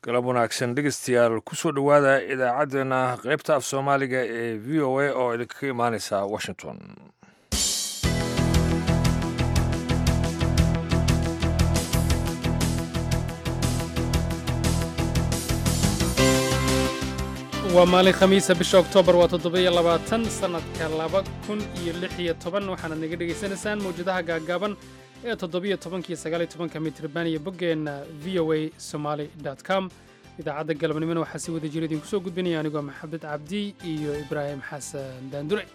galab wanaagsan dhegeystayaal kusoo dhowaada idaacaddeenna qaybta af soomaaliga ee v o a oo idinkaga imaaneysa washington. waa maalin khamiisa bisha oktoobar waa 7 sannadka 2016 waxaanad naga dhegaysanaysaan mawjadaha gaaggaaban ee 17 mitirban iyo boggeenna v o a somaly com idaacadda galabnimona waxaa si wada jira idinku soo gudbinaya anigoo maxamed cabdi iyo ibraahim xasan daandure.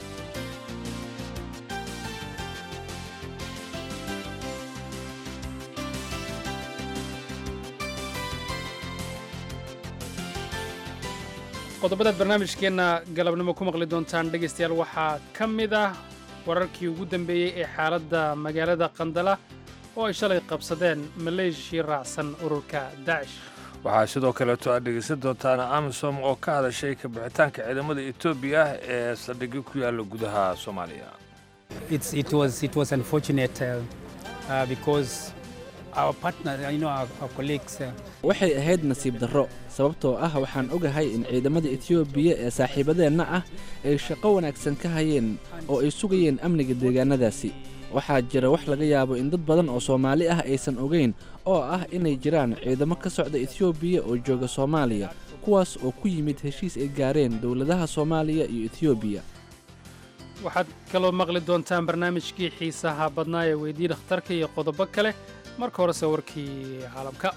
qodobadaad barnaamijkeenna galabnimo ku maqli doontaan dhegaystayaal waxaa ka mid ah wararkii ugu dambeeyey ee xaaladda magaalada qandala oo ay shalay qabsadeen maleeshiya raacsan ururka daacish. waxaa sidoo kaleeto aad dhegaysan doontaan amisom oo ka hadashay ka bixitaanka ciidamada etoobiya ee saldhigyo ku yaalla gudaha soomaaliya. It was unfortunate because our partner, our colleagues. waxay ahayd nasiib darro sababtoo ah waxaan ogahay in ciidamada etoobiya ee saaxiibadeenna ah ay shaqo wanaagsan ka hayeen oo ay sugayeen amniga deegaanadaasi. waxaa jira wax laga yaabo in dad badan oo Soomaali ah aysan ogayn oo ah inay jiraan ciidamo ka socda Ethiopia oo jooga Soomaaliya kuwaas oo ku yimid heshiis ay gaareen dawladaha Soomaaliya iyo Ethiopia. waxaad kaloo maqli doontaan barnaamijkii xiisaha badnaa ee weydii dhakhtarka iyo qodobo kale. marka horese warkii caalamka.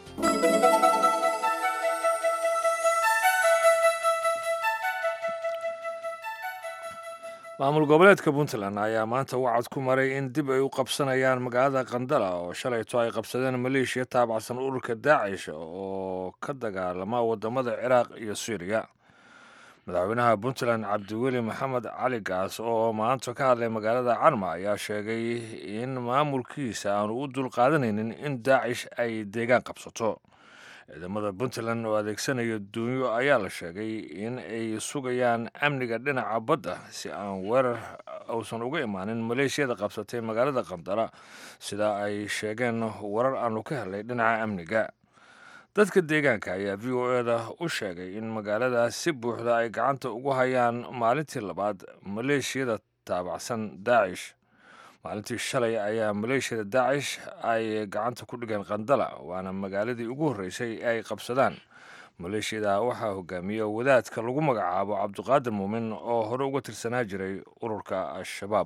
maamul goboleedka puntland ayaa maanta wacad ku maray in dib ay u qabsanayaan magaalada qandala oo shalayto ay qabsadeen maleeshiya taabacsan ururka daacish oo ka dagaalama wadamada ciraaq iyo suuriya. madaxweynaha puntland cabdiweli maxamed cali gaas oo maanta ka hadlay magaalada carma ayaa sheegay in maamulkiisa aanu u dulqaadanaynin in daacish ay deegaan qabsato. ciidamada puntland oo adeegsanaya duunyo ayaa la sheegay in ay sugayaan amniga dhinaca badda si aan weerar uusan uga imaanin maleeshiyada qabsatay magaalada qandala sida ay sheegeen warar aanu ka helay dhinaca amniga. dadka deegaanka ayaa v o eda u sheegay in magaaladaas si buuxda ay gacanta ugu hayaan maalintii labaad maleeshiyada taabacsan daacish. maalintii shalay ayaa maleeshiyada daacish ay gacanta ku dhigeen qandala waana magaaladii ugu horreysay ay qabsadaan. maleeshiyada waxaa hogaamiya wadaadka lagu magacaabo cabdiqaadir muumin oo hore uga tirsanaa jiray ururka al-shabaab.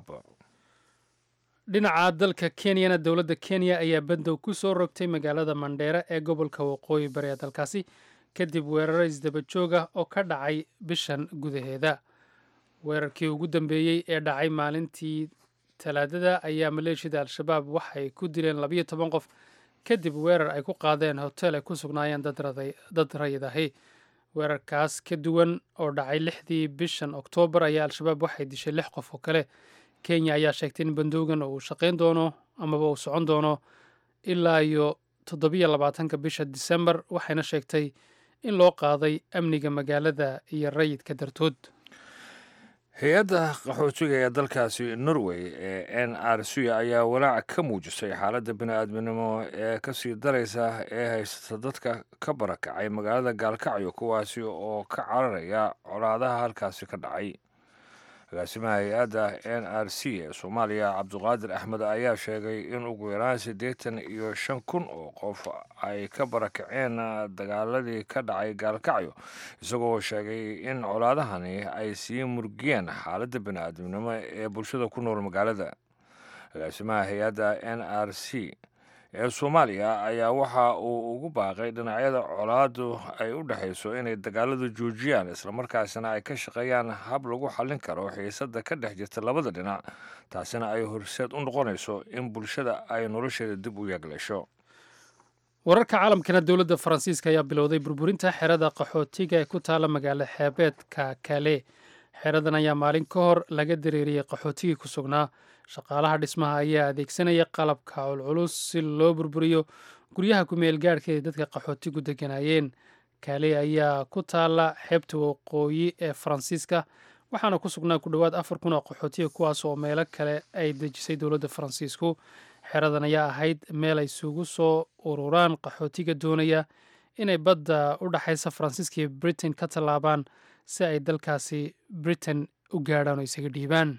dhinaca dalka kenyana dowladda kenya ayaa bandow ku soo rogtay magaalada mandheera ee gobolka waqooyi bari ee dalkaasi kadib weeraro isdaba joog ah oo ka dhacay bishan gudaheeda. weerarkii ugu dambeeyey ee dhacay maalintii talaadada ayaa maleeshiyada al-shabaab waxay ku dileen 12 qof kadib weerar ay ku qaadeen hotel ay ku sugnaayeen dad rayid ahi. weerarkaas ka duwan oo dhacay 6dii bishan oktoobar ayaa al-shabaab waxay dishay 6 qof oo kale. kenya ayaa sheegtay in bandowgan uu shaqayn doono amaba uu socon doono ilaa iyo 27 bisha disembar waxayna sheegtay in loo qaaday amniga magaalada iyo rayidka dartood. hay-adda qaxootiga ee dalkaasi norway ee n r c ayaa walaac ka muujisay xaaladda bini-aadminimo ee kasii daraysa ee haysata dadka ka barakacay magaalada gaalkacyo kuwaasi oo ka cararaya colaadaha halkaasi ka dhacay. agaasimaha hay-adda n r c ee soomaaliya cabdiqaadir axmed ayaa sheegay in ugu yaraan 85,000 oo qof ay ka barakaceen dagaaladii ka dhacay gaalkacyo isagoo sheegay in colaadahani ay sii murgiyeen xaaladda bini-aadamnimo ee bulshada ku nool magaalada. agaasimaha hay-adda n r c ee soomaaliya ayaa waxa uu ugu baaqay dhinacyada colaadu ay u dhexayso inay dagaaladu joojiyaan islamarkaasina ay ka shaqeeyaan hab lagu xallin karo xiisadda ka dhex jirta labada dhinac taasina ay horseed u noqonayso in bulshada ay nolosheeda dib u yeegleesho. wararka caalamkana dowladda faransiiska ayaa bilowday burburinta xerada qaxootiga ee ku taala magaalo xeebeedka kale. xeradan ayaa maalin ka hor laga dareeriyey qaxootigii ku sugnaa. shaqaalaha dhismaha ayaa adeegsanaya qalabka culculus si loo burburiyo guryaha ku-meel gaadhka ee dadka qaxootigu degganaayeen. kaale ayaa ku taala xeebta waqooyi ee faransiiska waxaana ku sugnaa ku dhowaad 4,000 oo qaxootiga kuwaas oo meelo kale ay dejisay dowladda faransiisku. xeradan ayaa ahayd meel ay isugu soo ururaan qaxootiga doonaya inay badda u dhaxaysa faransiiska iyo britain ka tallaabaan si ay dalkaasi britain u gaadhaan oo isaga dhiibaan.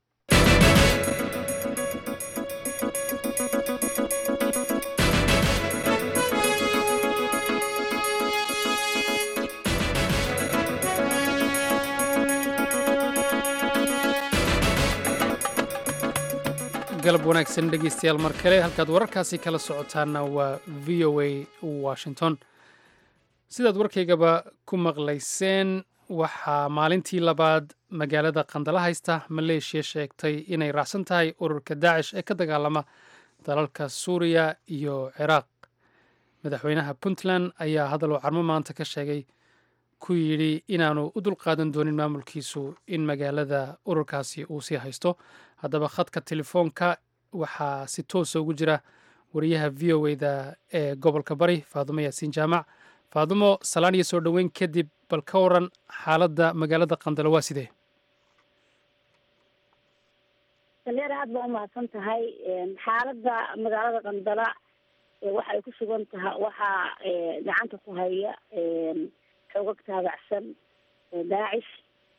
galab wanaagsan dhegeystayaal mar kale halkaad wararkaasi kala socotaanna waa v o a washington. sidaad warkaygaba ku maqlayseen waxaa maalintii labaad magaalada qandala haysta maleeshiya sheegtay inay raacsan tahay ururka daacish ee ka dagaalama dalalka suuriya iyo ciraaq. madaxweynaha puntland ayaa hadal uu carmo maanta ka sheegay ku yidhi inaanu u dulqaadan doonin maamulkiisu in magaalada ururkaasi uu sii haysto. haddaba khadka telefoonka waxaa si toosa ugu jira wariyaha v o da ee gobolka bari faadumo yaasiin jaamac. faadumo, salaan iyo soo dhoweyn kadib bal ka waran xaaladda magaalada qandala waa sidee? saleer aad baa umahadsan tahay. xaaladda magaalada qandala waxa ay ku sugan tahay waxaa gacanta ku haya xoogag taabacsan daacish.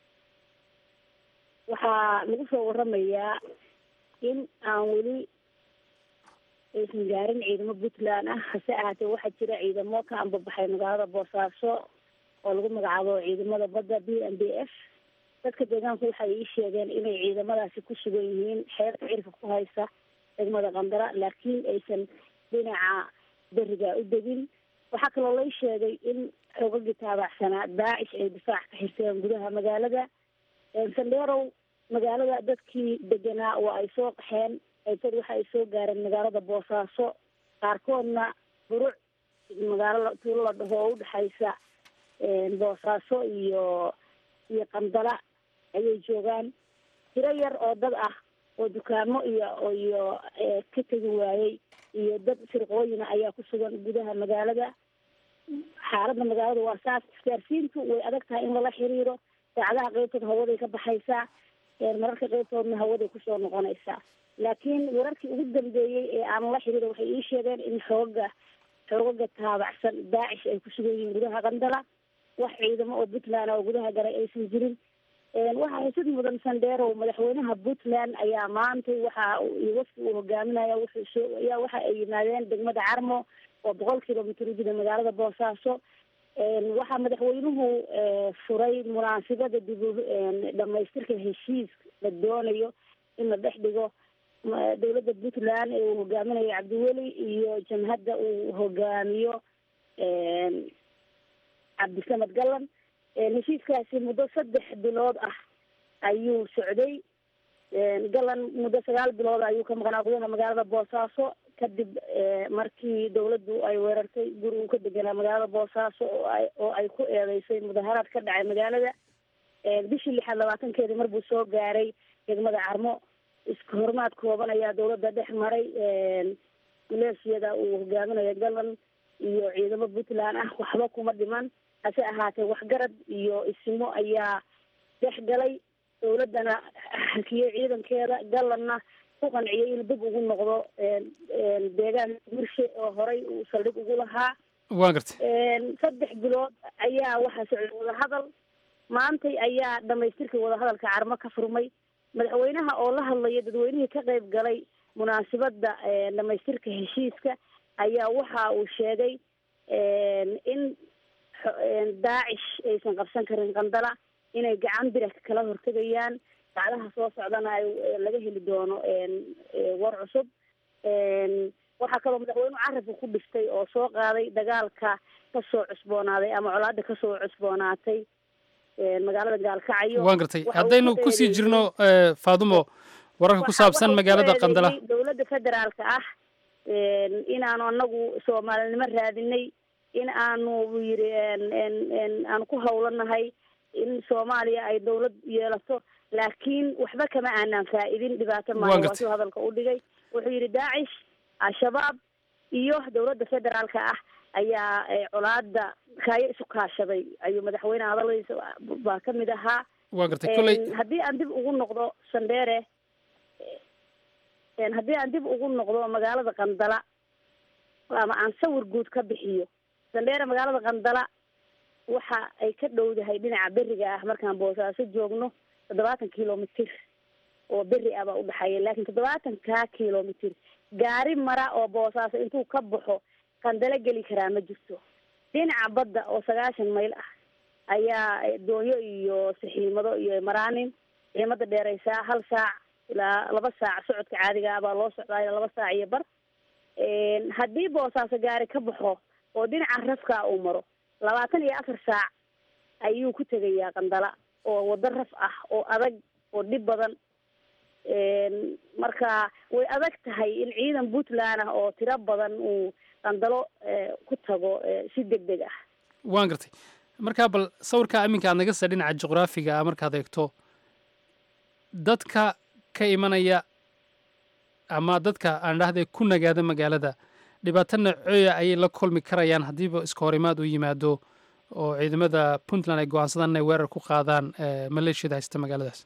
waxaa lagu soo waramayaa in aan weli aysan gaarin ciidamo puntland ah, hase ahaatee waxaa jira ciidamo ka ambabaxay magaalada boosaaso oo lagu magacaabo ciidamada badda b m b f. dadka deegaanku waxay ii sheegeen inay ciidamadaasi ku sugan yihiin xeerta cirka ku haysa degmada qandala, laakiin aysan dhinaca beriga u degin. waxaa kaloo lay sheegay in xoogagii taabacsanaa daacish ay difaac ka xirteen gudaha magaalada. sandheerow magaalada dadkii deganaa waa ay soo qaxeen, dad waxa ay soo gaareen magaalada boosaaso, qaarkoodna buruc magaalo tuulo la dhaho oo udhexaysa boosaaso iyo qandala ayay joogaan. tiro yar oo dad ah oo dukaamo iyo ka tegi waayey iyo dad sirqooyina ayaa ku sugan gudaha magaalada. xaaladda magaalada waa saas. isgaarsiintu way adag tahay in lala xiriiro, saacadaha qaybtood hawaday ka baxaysaa, mararka qaybtoodna hawaday kusoo noqonaysaa. laakiin wararkii ugu dambeeyey ee aan la xiriiro waxay ii sheegeen in xoogaga taabacsan daacish ay ku sugan yihiin gudaha qandala. wax ciidamo oo puntland oo gudaha galay aysan jirin. waxaa xusid mudan sandheerow, madaxweynaha puntland ayaa maantay waxa wafdi uu hogaaminaya waxa ay yimaadeen degmada carmo oo 100 kilomitr u jira magaalada boosaaso. waxaa madaxweynuhu furay munaasabada dib u dhamaystirka heshiis la doonayo in la dhex dhigo dowladda puntland ee uu hogaaminayo cabdiweli iyo jamhadda uu hogaamiyo cabdisamed gallan. heshiiskaasi muddo 3 bilood ah ayuu socday. gallan muddo 9 bilood ayuu ka maqnaa gudaha magaalada boosaaso kadib markii dowladdu ay weerartay guri uu ka deganaa magaalada boosaaso oo ay ku eedeysay mudaharaad ka dhacay magaalada. bishii 26 mar buu soo gaaray degmada carmo. iska hormaad kooban ayaa dowladda dhex maray maleeshiyada uu hogaaminayo gallan iyo ciidamo puntland ah. waxba kuma dhiman, hase ahaatee waxgarad iyo isimo ayaa dhex galay. dowladdana hakiyey ciidankeeda, gallanna ku qanciyey in dib ugu noqdo deegaan mirshe oo horay uu saldhig ugu lahaa. waa gartay. 3 bilood ayaa waxaa socday wadahadal. maantay ayaa dhamaystirkii wadahadalka carmo ka furmay. madaxweynaha oo la hadlaya dadweynihii ka qayb galay munaasabada dhamaystirka heshiiska ayaa waxa uu sheegay in daacish aysan qabsan karin qandala, inay gacan bira kala hortegayaan. saacadaha soo socdana laga heli doono war cusub. waxaa kaloo madaxweynuhu carabka ku dhistay oo soo qaaday dagaalka kasoo cusboonaaday ama colaada kasoo cusboonaatay magaalada gaalkacyo. waan gartay. haddaynu kusii jirno faadumo wararka ku saabsan magaalada qandala, dowladda federaalka ah inaanu anagu soomaalinimo raadinay, in aanu yiri aan ku hawlanahay in Soomaaliya ay dowlad yeelato, laakiin waxba kama aanan faa'iidin. dhibaato ma waa hadalka u dhigay. wuxuu yiri daacish, al-shabaab iyo dowladda federaalka ah ayaa colaada kaayo isu kaashaday ayuu madaxweynaha hadaladiisa baa ka mid ahaa. waa gartay. kulay haddii aan dib ugu noqdo Sandheere, haddii aan dib ugu noqdo magaalada qandala ama aan sawir guud ka bixiyo, sandheera magaalada qandala waxa ay ka dhowdahay dhinaca beriga ah markaan boosaaso joogno 70 kilomitir oo beri ah baa udhaxeeya, laakiin 70 kilomitir gaari mara oo boosaaso intuu ka baxo qandala geli karaa ma jirto. dhinaca badda oo 90 mayl ah ayaa doonyo iyo saxiimado iyo maraanin ciidamada dheeraysaa 1 saac ilaa 2 saac socodka caadiga ah baa loo socdaa 2 saac iyo bar. haddii boosaaso gaari ka baxo oo dhinaca rafka uu maro 24 saac ayuu ku tegayaa qandala oo wado raf ah oo adag oo dhib badan. marka way adag tahay in ciidan Puntland ah oo tiro badan uu qandalo ku tago si degdeg ah. waan gartay. marka bal sawirka iminka aad naga soo dhinaca juqraafiga ah markaad eegto dadka ka imanaya ama dadka aan dhahday ku nagaada magaalada dhibaato nooceeya ayay la kulmi karayaan haddiiba iska horimaad u yimaado oo ciidamada Puntland ay go'aansadaan inay weerar ku qaadaan maleeshiyada haysta magaaladaas?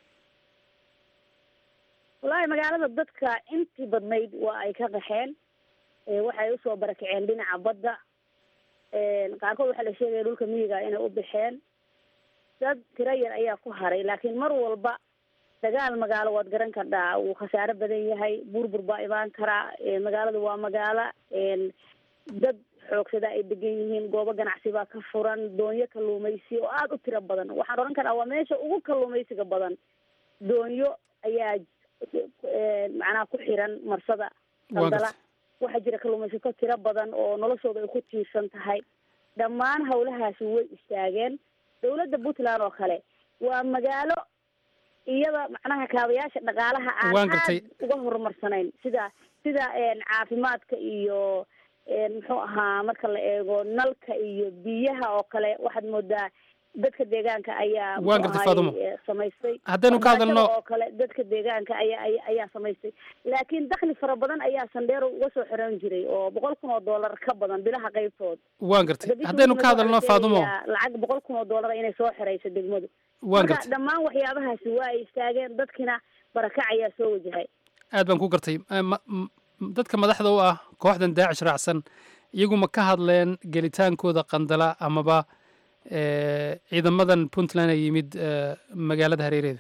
wallaahi magaalada dadka intii badnayd waa ay ka qaxeen, waxay usoo barakaceen dhinaca badda. qaarkood waxaa la sheegaya dhulka miyiga inay u baxeen. dad tiro yar ayaa ku haray, laakiin mar walba dagaal magaalo waad garan kardhaa wuu khasaaro badan yahay, burbur baa imaan karaa. magaaladu waa magaalo dad xoogsada ay degan yihiin, goobo ganacsi baa ka furan, doonyo kalluumaysi oo aada u tiro badan. waxaan odhan karaa waa meesha ugu kalluumaysiga badan. doonyo ayaa macnaha ku xiran marsada qandala. waxaa jira kalluumaysato tiro badan oo noloshooda ay ku tiirsan tahay. dhammaan hawlahaasi way istaageen. dawladda Puntland oo kale waa magaalo iyada macnaha kaabayaasha dhaqaalaha aan aad uga horumarsanayn sida caafimaadka iyo muxuu ahaa marka la eego nalka iyo biyaha oo kale. waxaad moodaa dadka deegaanka ayaa samaystay. haddaynu ka hadalno oo kale dadka deegaanka ayaa samaystay, laakiin dakhli fara badan ayaa sandheero uga soo xiran jiray oo $100,000 ka badan bilaha qaybtood. waan gartay. haddaynu ka hadalno Faadumo lacag $100,000 inay soo xirayso degmadu. waan gartay. dhammaan waxyaabahaasi waa ay istaageen, dadkina barakac ayaa soo wajahay. aad baan ku gartay. dadka madaxda u ah kooxdan Daacish raacsan iyagu ma ka hadleen gelitaankooda qandala amaba ciidamadan Puntland ay yimid magaalada hareereeda?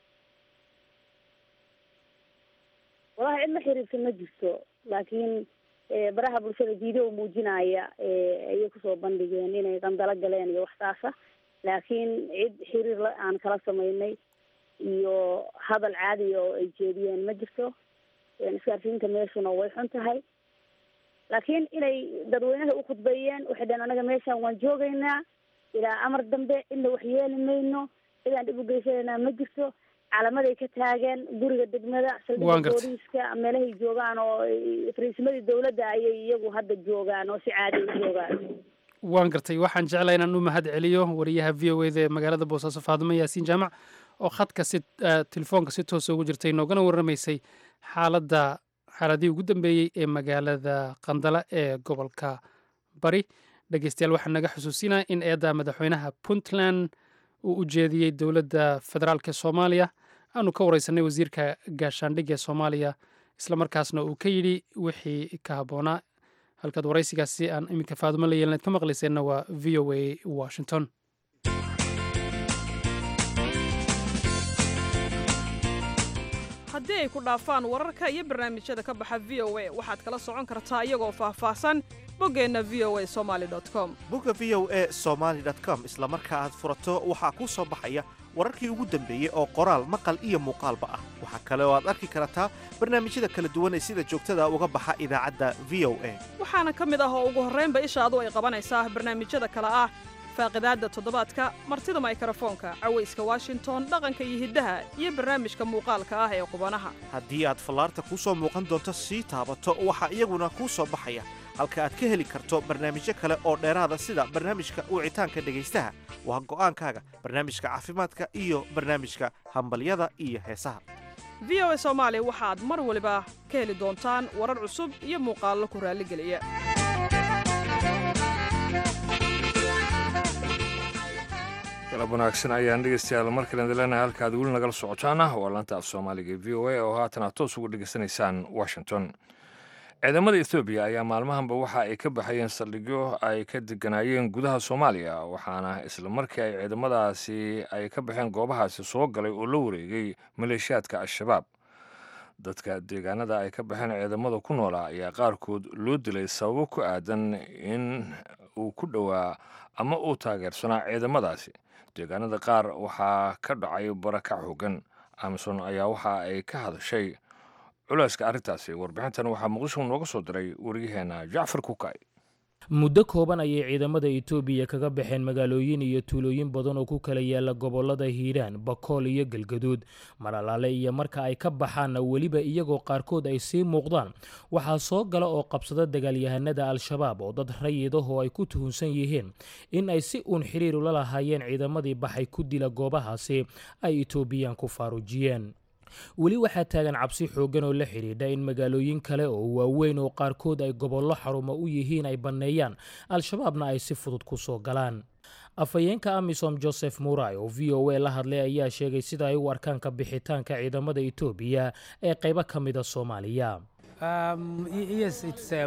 wallahi cid la xiriirsan ma jirto, laakiin baraha bulshada video muujinaya ayay kusoo bandhigeen inay qandalo galeen iyo waxtaasa, laakiin cid xiriir aan kala samaynay iyo hadal caadi oo ay jeediyeen ma jirto. isgaarsiinta meeshuna way xun tahay, laakiin inay dadweynaha u khudbeeyeen waxay dhaheen anaga meeshaan waan joogaynaa ilaa amar dambe, cidna wax yeeli mayno, cidaan dhib u geysanayna ma jirto. calamaday ka taageen guriga degmada, saldhigga booliiska, meelahay joogaan oo fariisimadii dawladda ayay iyagu hadda joogaan oo si caadi u joogaan. waan gartay. waxaan jeclaa inaan u mahad celiyo wariyaha VOA-da ee magaalada Boosaaso Faadumo Yaasiin Jaamac oo khadka telefoonka si toos ugu jirtay noogana warramaysay xaaladii ugu dambeeyey ee magaalada qandala ee gobolka bari. dhegeystayaal waxaan naga xusuusinaa in eedda madaxweynaha Puntland uu u jeediyey dowladda federaalk Soomaaliya aanu ka wareysanay wasiirka gaashaandhigga ee Soomaaliya, isla markaasna uu ka yidhi wixii ka habboonaa. halkaad waraysigaasi aan iminka Faadumo la yeelnayd ka maqlayseenna waa VOA Washington. haddii ay ku dhaafaan wararka iyo barnaamijyada ka baxa VOA waxaad kala socon kartaa iyagoo faahfaahsan boggeenna voasomali.com. bogga voasomali.com isla marka aad furato waxaa kuu soo baxaya wararkii ugu dambeeyey oo qoraal maqal iyo muuqaalba ah. waxaa kale oo aad arki kartaa barnaamijyada kala duwan ee sida joogtada uga baxa idaacadda VOA. waxaana ka mid ah oo ugu horraynba ishaadu ay qabanaysaa barnaamijyada kale ah faaqidaadda toddobaadka, martida mikrofoonka, cawayska Washington, dhaqanka iyo hiddaha, iyo barnaamijka muuqaalka ah ee qubanaha. haddii aad fallaarta kuu soo muuqan doonto sii taabato waxaa iyaguna kuu soo baxaya halka aad ka heli karto barnaamijyo kale oo dheeraada sida barnaamijka wicitaanka dhegaystaha. waa go'aankaaga barnaamijka caafimaadka iyo barnaamijka hambalyada iyo heesaha. VOA Soomaali waxaad mar waliba ka heli doontaan warar cusub iyo muuqaallo ku raalligeliya. galab wanaagsan ayaan dhegeystayaal markale idinleenahay halka aad weli nagala socotaana waa laanta af soomaaliga ee v o a oo haatan aad toos ugu dhegeysanaysaan Washington. ciidamada ethoobiya ayaa maalmahanba waxa ay ka baxayeen saldhigyo ay ka deganaayeen gudaha soomaaliya waxaana isla markii ay ciidamadaasi ay ka baxeen goobahaasi soo galay oo la wareegay maleeshiyaadka al-shabaab dadka deegaanada ay ka baxeen ciidamada ku noolaa ayaa qaarkood loo dilay sababo ku aadan in uu ku dhowaa ama uu taageersanaa ciidamadaasi deegaanada qaar waxaa ka dhacay barakac hoggan amisom ayaa waxa ay ka hadashay culayska arrintaasi warbixintan waxaa muqdisho nooga soo diray waryaheena jacfar kukay muddo kooban ayay ciidamada Itoobiya kaga baxeen magaalooyin iyo tuulooyin badan oo ku kala yaala gobolada Hiiraan, Bakool iyo Galgaduud. Maralaale iyo marka ay ka baxaanna weliba iyagoo qaarkood ay sii muuqdaan waxaa soo gala oo qabsada dagaalyahanada al-shabaab oo dad rayidahoo ay ku tuhunsan yihiin in ay si uun xiriir ula lahaayeen ciidamadii baxay ku dila goobahaasi ay Itoobiyaan ku faarujiyeen. weli waxaa taagan cabsi xooggan oo la xidhiidha in magaalooyin kale oo waaweyn oo qaarkood ay gobollo xarumo u yihiin ay banneeyaan al-shabaabna ay si fudud ku soo galaan afhayeenka amisom Joseph Murai oo VOA la hadlay ayaa sheegay sida ay u arkaan ka bixitaanka ciidamada Itoobiya ee qaybo ka mid ah Soomaaliya. Yes,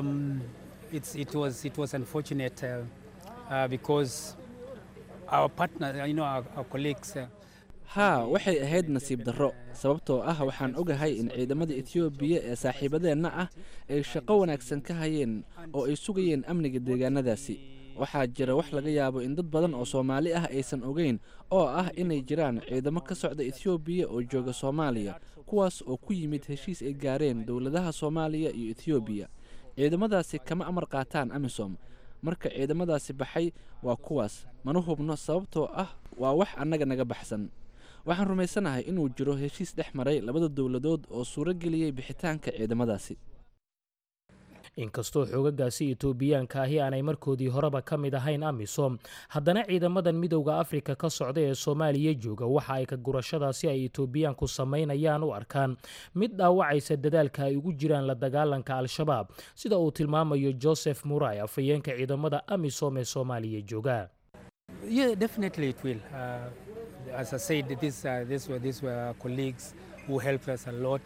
it was unfortunate because our partner, our colleagues. haa waxay ahayd nasiib darro sababtoo ah waxaan ogahay in ciidamada Itoobiya ee saaxiibadeenna ah ay shaqo wanaagsan ka hayeen oo ay sugayeen amniga deegaanadaasi waxaa jira wax laga yaabo in dad badan oo Soomaali ah aysan ogeyn oo ah inay jiraan ciidamo ka socda Itoobiya oo jooga Soomaaliya kuwaas oo ku yimid heshiis ay gaareen dawladaha Soomaaliya iyo Itoobiya ciidamadaasi kama amar qaataan amisom marka ciidamadaasi baxay waa kuwaas mana hubno sababtoo ah waa wax annaga naga baxsan waxaan rumaysanahay inuu jiro heshiis dhex maray labada dawladood oo suuro geliyay bixitaanka ciidamadaasi inkastoo xoogagaasi Itoobiyaanka ahi aanay markoodii horeba ka mid ahayn amisom haddana ciidamadan midowga Afrika ka socda ee Soomaaliya jooga waxa ay ka gurashadaasi ay Itoobiyaanku sameynayaan u arkaan mid dhaawacaysa dadaalka ay ugu jiraan la dagaalanka al-shabaab sida uu tilmaamayo Joseph Murai afhayeenka ciidamada amisom ee Soomaaliya jooga. Yeah, definitely it will. As I said, these were colleagues who helped us a lot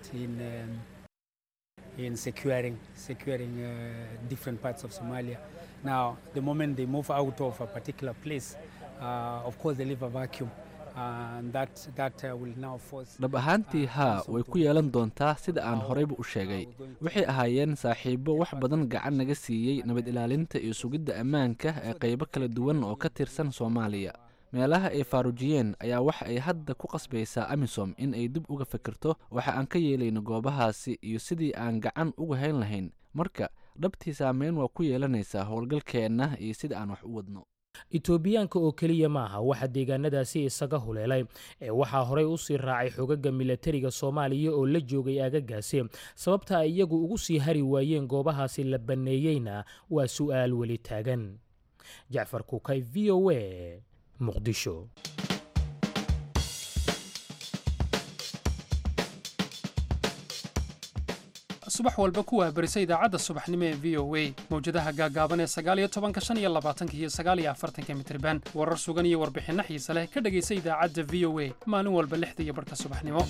in securing different parts of Somalia. Now, the moment they move out of a particular place, of course, they leave a vacuum. dhab ahaantii haa way ku yeelan doontaa sida aan horeyba u sheegay waxay ahaayeen saaxiibo wax badan gacan naga siiyey nabad ilaalinta iyo sugidda ammaanka ee qaybo kala duwan oo ka tirsan Soomaaliya meelaha ay faarujiyeen ayaa waxa ay hadda ku qasbaysaa amisom in ay dib uga fikirto waxa aan ka yeelayno goobahaasi iyo sidii aan gacan uga hayn lahayn marka dhabtii saameyn waa ku yeelanaysaa howlgalkeenna iyo sida aan wax u wadno Itoobiyaanka oo kaliya maaha waxa deegaanadaasi isaga huleelay ee waxaa horey u sii raacay xogaga militariga Soomaaliya oo la joogay aagagaasi sababta ay iyagu ugu sii hari waayeen goobahaasi la baneeyayna waa su'aal weli taagan. Jacfar Kukay, VOA, Muqdisho. subax walba ku waabarisa idaacadda subaxnimo ee VOA mawjadaha gaagaaban ee 19 iyo 20 iyo 49 mitirban warar sugan iyo warbixinno xiiso leh ka dhagaysa idaacadda VOA maalin walba 6 iyo barka subaxnimo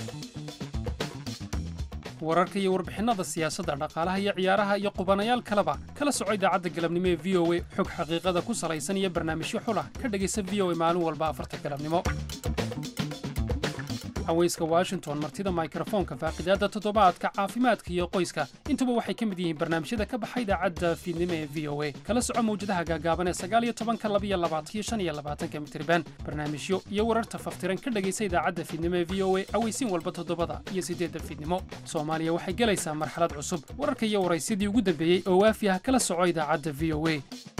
wararka iyo warbixinada siyaasadda dhaqaalaha iyo ciyaaraha iyo qubanayaal kaleba kala soco idaacadda galabnimo ee VOA xog xaqiiqada ku salaysan iyo barnaamijyo xula ka dhagaysa VOA maalin walba 4 galabnimo hawayska Washington martida microphone-ka faaqidaada toddobaadka caafimaadka iyo qoyska intuba waxay ka mid yihiin barnaamijyada ka baxay idaacadda fiidnimo ee VOA kala soco mawjadaha gaagaaban ee 19 iyo 25 mitirban barnaamijyo iyo wararta faftiran ka dhagaysa idaacadda fiidnimo ee VOA awaysiin walba toddobada iyo 8 fiidnimo Soomaaliya waxay galaysaa marxalad cusub wararka iyo waraysidii ugu dambeeyay oo waafi ah kala soco idaacadda VOA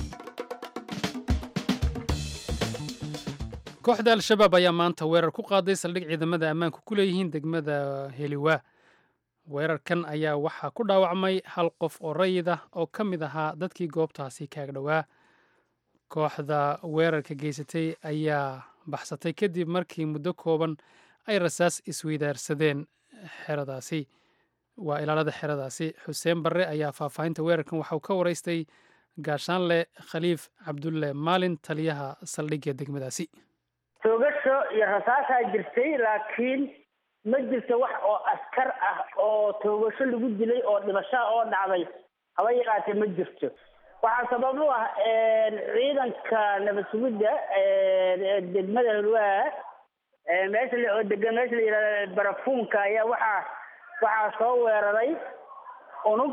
kooxda al-shabaab ayaa maanta weerar ku qaaday saldhig ciidamada ammaanku ku leeyihiin degmada Heliwa weerarkan ayaa waxaa ku dhaawacmay hal qof oo rayid ah oo ka mid ahaa dadkii goobtaasi kaaga dhowaa kooxda weerarka geysatay ayaa baxsatay kadib markii muddo kooban ay rasaas isweydaarsadeen xeradaasi waa ilaalada xeradaasi Xuseen Barre ayaa faahfaahinta weerarkan waxa uu ka waraystay gaashaanle Khaliif Cabdulle Maalin taliyaha saldhigga degmadaasi toogasho iyo rasaasaa jirtay laakiin ma jirto wax oo askar ah oo toogasho lagu dilay oo dhibasho oo dhacday haba yaraatee ma jirto. waxaa sabab u ah ciidanka nabad sugidda degmada Hilwaa meesha la yiraahdo barafuunka ayaa waxaa soo weeraray unug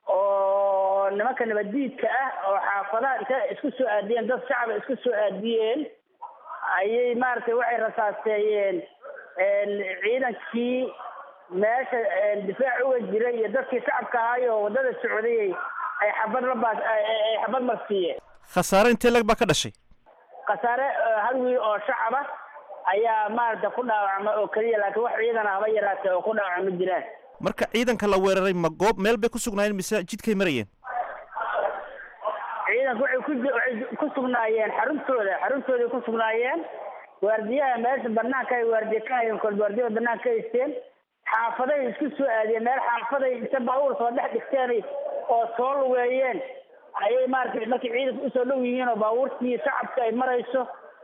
oo nimanka nabadiidka ah oo xaafadaha inta isku soo aadiyeen dad shacab isku soo aadiyeen ayay maartay waxay rasaasteeyeen ciidankii meesha difaac uga jiray iyo dadkii shacabka ahaa oo wadada socday ay xabad marsiiyeen. khasaare intee lag baa ka dhashay? khasaare hal wiil oo shacab ah ayaa maarta ku dhaawacmay oo kaliya laakiin wax ciidan haba yaraatee oo ku dhaawacmay jiraan. marka ciidanka la weeraray ma goob meel bay ku sugnaayeen mise jidkay marayeen? ciidanku waxay ku sugnaayeen xaruntooda ku sugnaayeen. waardiyaha meesha banaanka ay waardiye ka hayeen kol waardiyaha banaanka ka haysteen xaafaday isku soo aadiyeen meel xaafaday inta baabuur soo dhex dhigteen oo soo lugeeyeen ayay maartay markii ciidanku usoo dhow yihiin oo baabuurtii shacabka ay marayso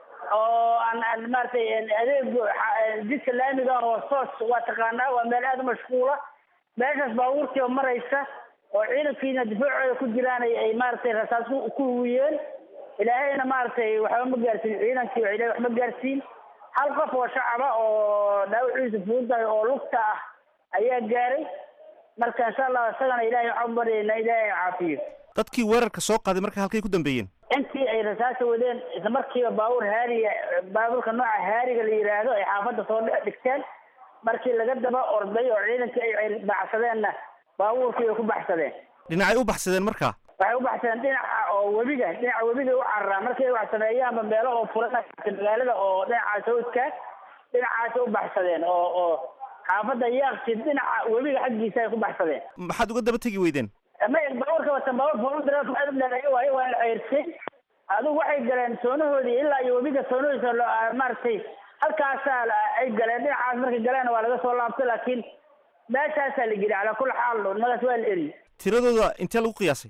oo aan maartay adeeg jidka laamiga oo soos waa taqaanaa waa meel aad u mashquula meeshaas baabuurtii oo maraysa oo ciidankiina difaacooda ku jiraan ay maartay rasaas ku huwiyeen. ilaahayna maartay waxba ma gaarsiin ciidankii ilaahay wax ma gaarsiin. hal qof oo shacaba oo dhaawaciisa fududahay oo lugta ah ayaa gaaray. marka insha Allah isagana ilaahay waxaan baryaynaa ilaahay caafiyo. dadkii weerarka soo qaaday marka halkay ku dambeeyeen? intii ay rasaasa wadeen isla markiiba baabuurka nooca haariga la yiraahdo ay xaafadda soo dhex dhigteen. markii laga daba orday oo ciidankii ay baxsadeenna baabuurkii ay ku baxsadeen. dhinacay u baxsadeen markaa? waxay u baxsadeen dhinaca webiga u carraa markii ay wax sameeyaanba meelo oo furan magaalada oo dhinaca sawdka dhinacaas u baxsadeen oo xaafadda yaaqsi dhinaca webiga xaggiisa ay ku baxsadeen. maxaad uga daba tegi weydeen? baabuurka watan baabuur dareerka aad u dheereeyo waa la ceyrtay. adigu waxay galeen soonahoodii ilaa iyo webiga soonahiisa maartay halkaasaa ay galeen. dhinacaas markay galeen waa laga soo laabtay laakiin meeshaasaa la geli calaa kulli xaal magaas waa la eri. tiradooda intee lagu qiyaasay?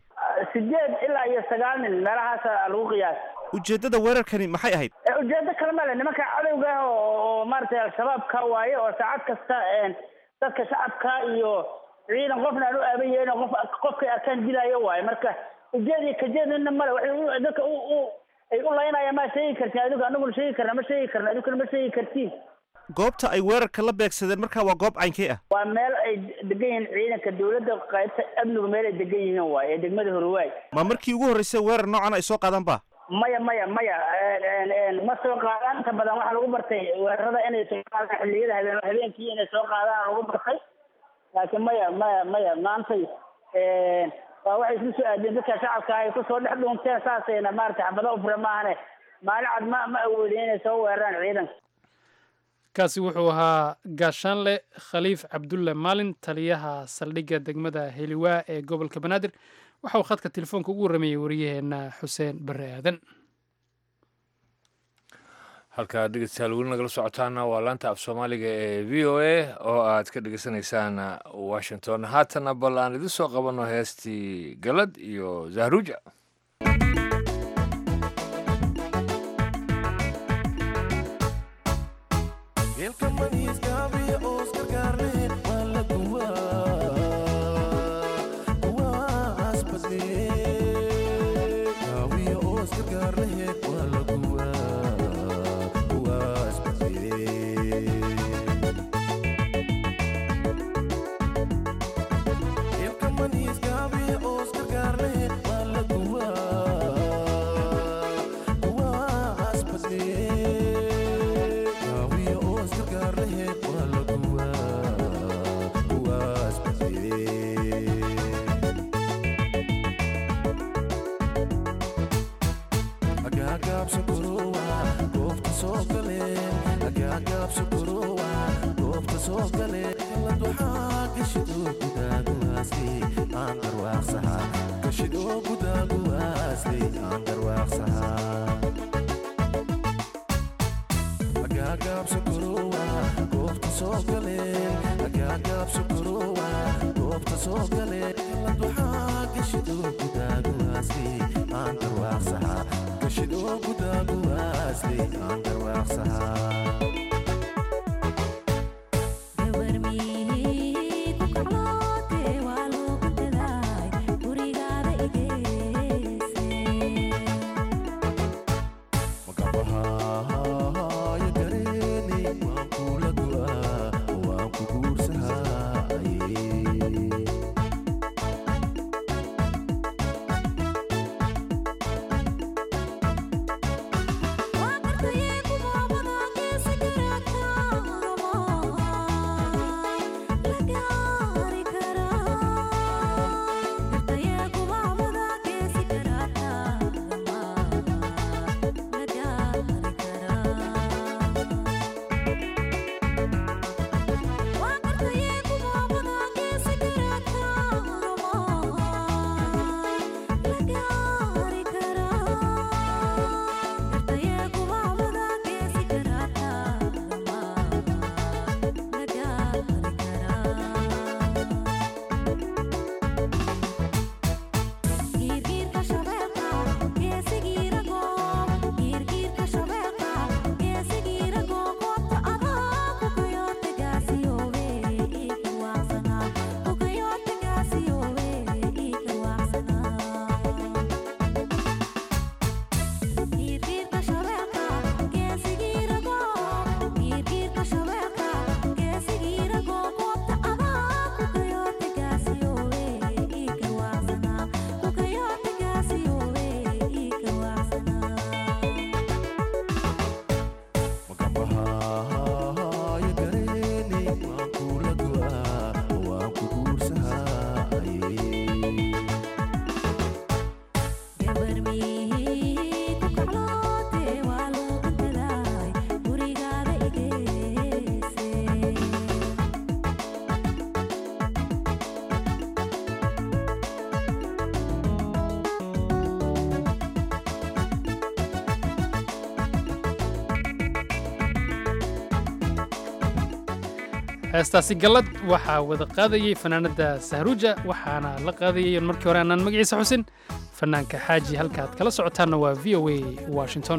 8 ilaa iyo 9 nin meelahaas lagu qiyaasay. ujeedada weerarkani maxay ahayd? ujeedada kale ma leh nimanka cadowga ah oo maartay al-shabaab ka waaye oo saacad kasta dadka shacabka iyo ciidan qofna aan u aabayeen qofka arkaan dilaayo waaye. marka ujeedada kajeedina ma leh waxay dadka ay u laynayaan ma sheegi kartaa adigu anagu sheegi karna ma sheegi karna adigu ma sheegi kartiin. goobta ay weerarka la beegsadeen markaa waa goob caynkee ah? waa meel ay degan yihiin ciidanka dawladda qaybta amniga meel ay degan yihiin waaye degmada Hilwaa. ma markii ugu horreysay weerar noocan ay soo qaadaan ba? maya ma soo qaadaan. inta badan waxaa lagu bartay weerarada inay soo qaadaan xilliyada habeenkii inay soo qaadaan lagu bartay laakiin maya maantay waa waxay isku soo aadeen dadka shacabka ay ku soo dhex dhuunteen saasayna maartay xabado u furan maahane maalin cad ma awoodin inay soo weeraraan ciidanka. kaasi wuxuu ahaa gaashaanle khaliif cabdulle maalin taliyaha saldhigga degmada Hilwaa ee gobolka Banaadir waxa uu khadka telefoonka ugu waramayay wariyaheena Xuseen Barre Aadan. halka dhegeystayaal weli nagala socotaana waa laanta af Soomaaliga ee VOA oo aad ka dhageysanaysaan Washington. haatana bal aan idin soo qabano heestii galad iyo Zahruja. Thank you. heestaasi gallad waxaa wada qaadayey fanaanada sahruuja waxaana la qaadayay markii hore aanaan magaciisa xusin fanaanka xaaji halkaaad kala socotaanna waa v o a washington.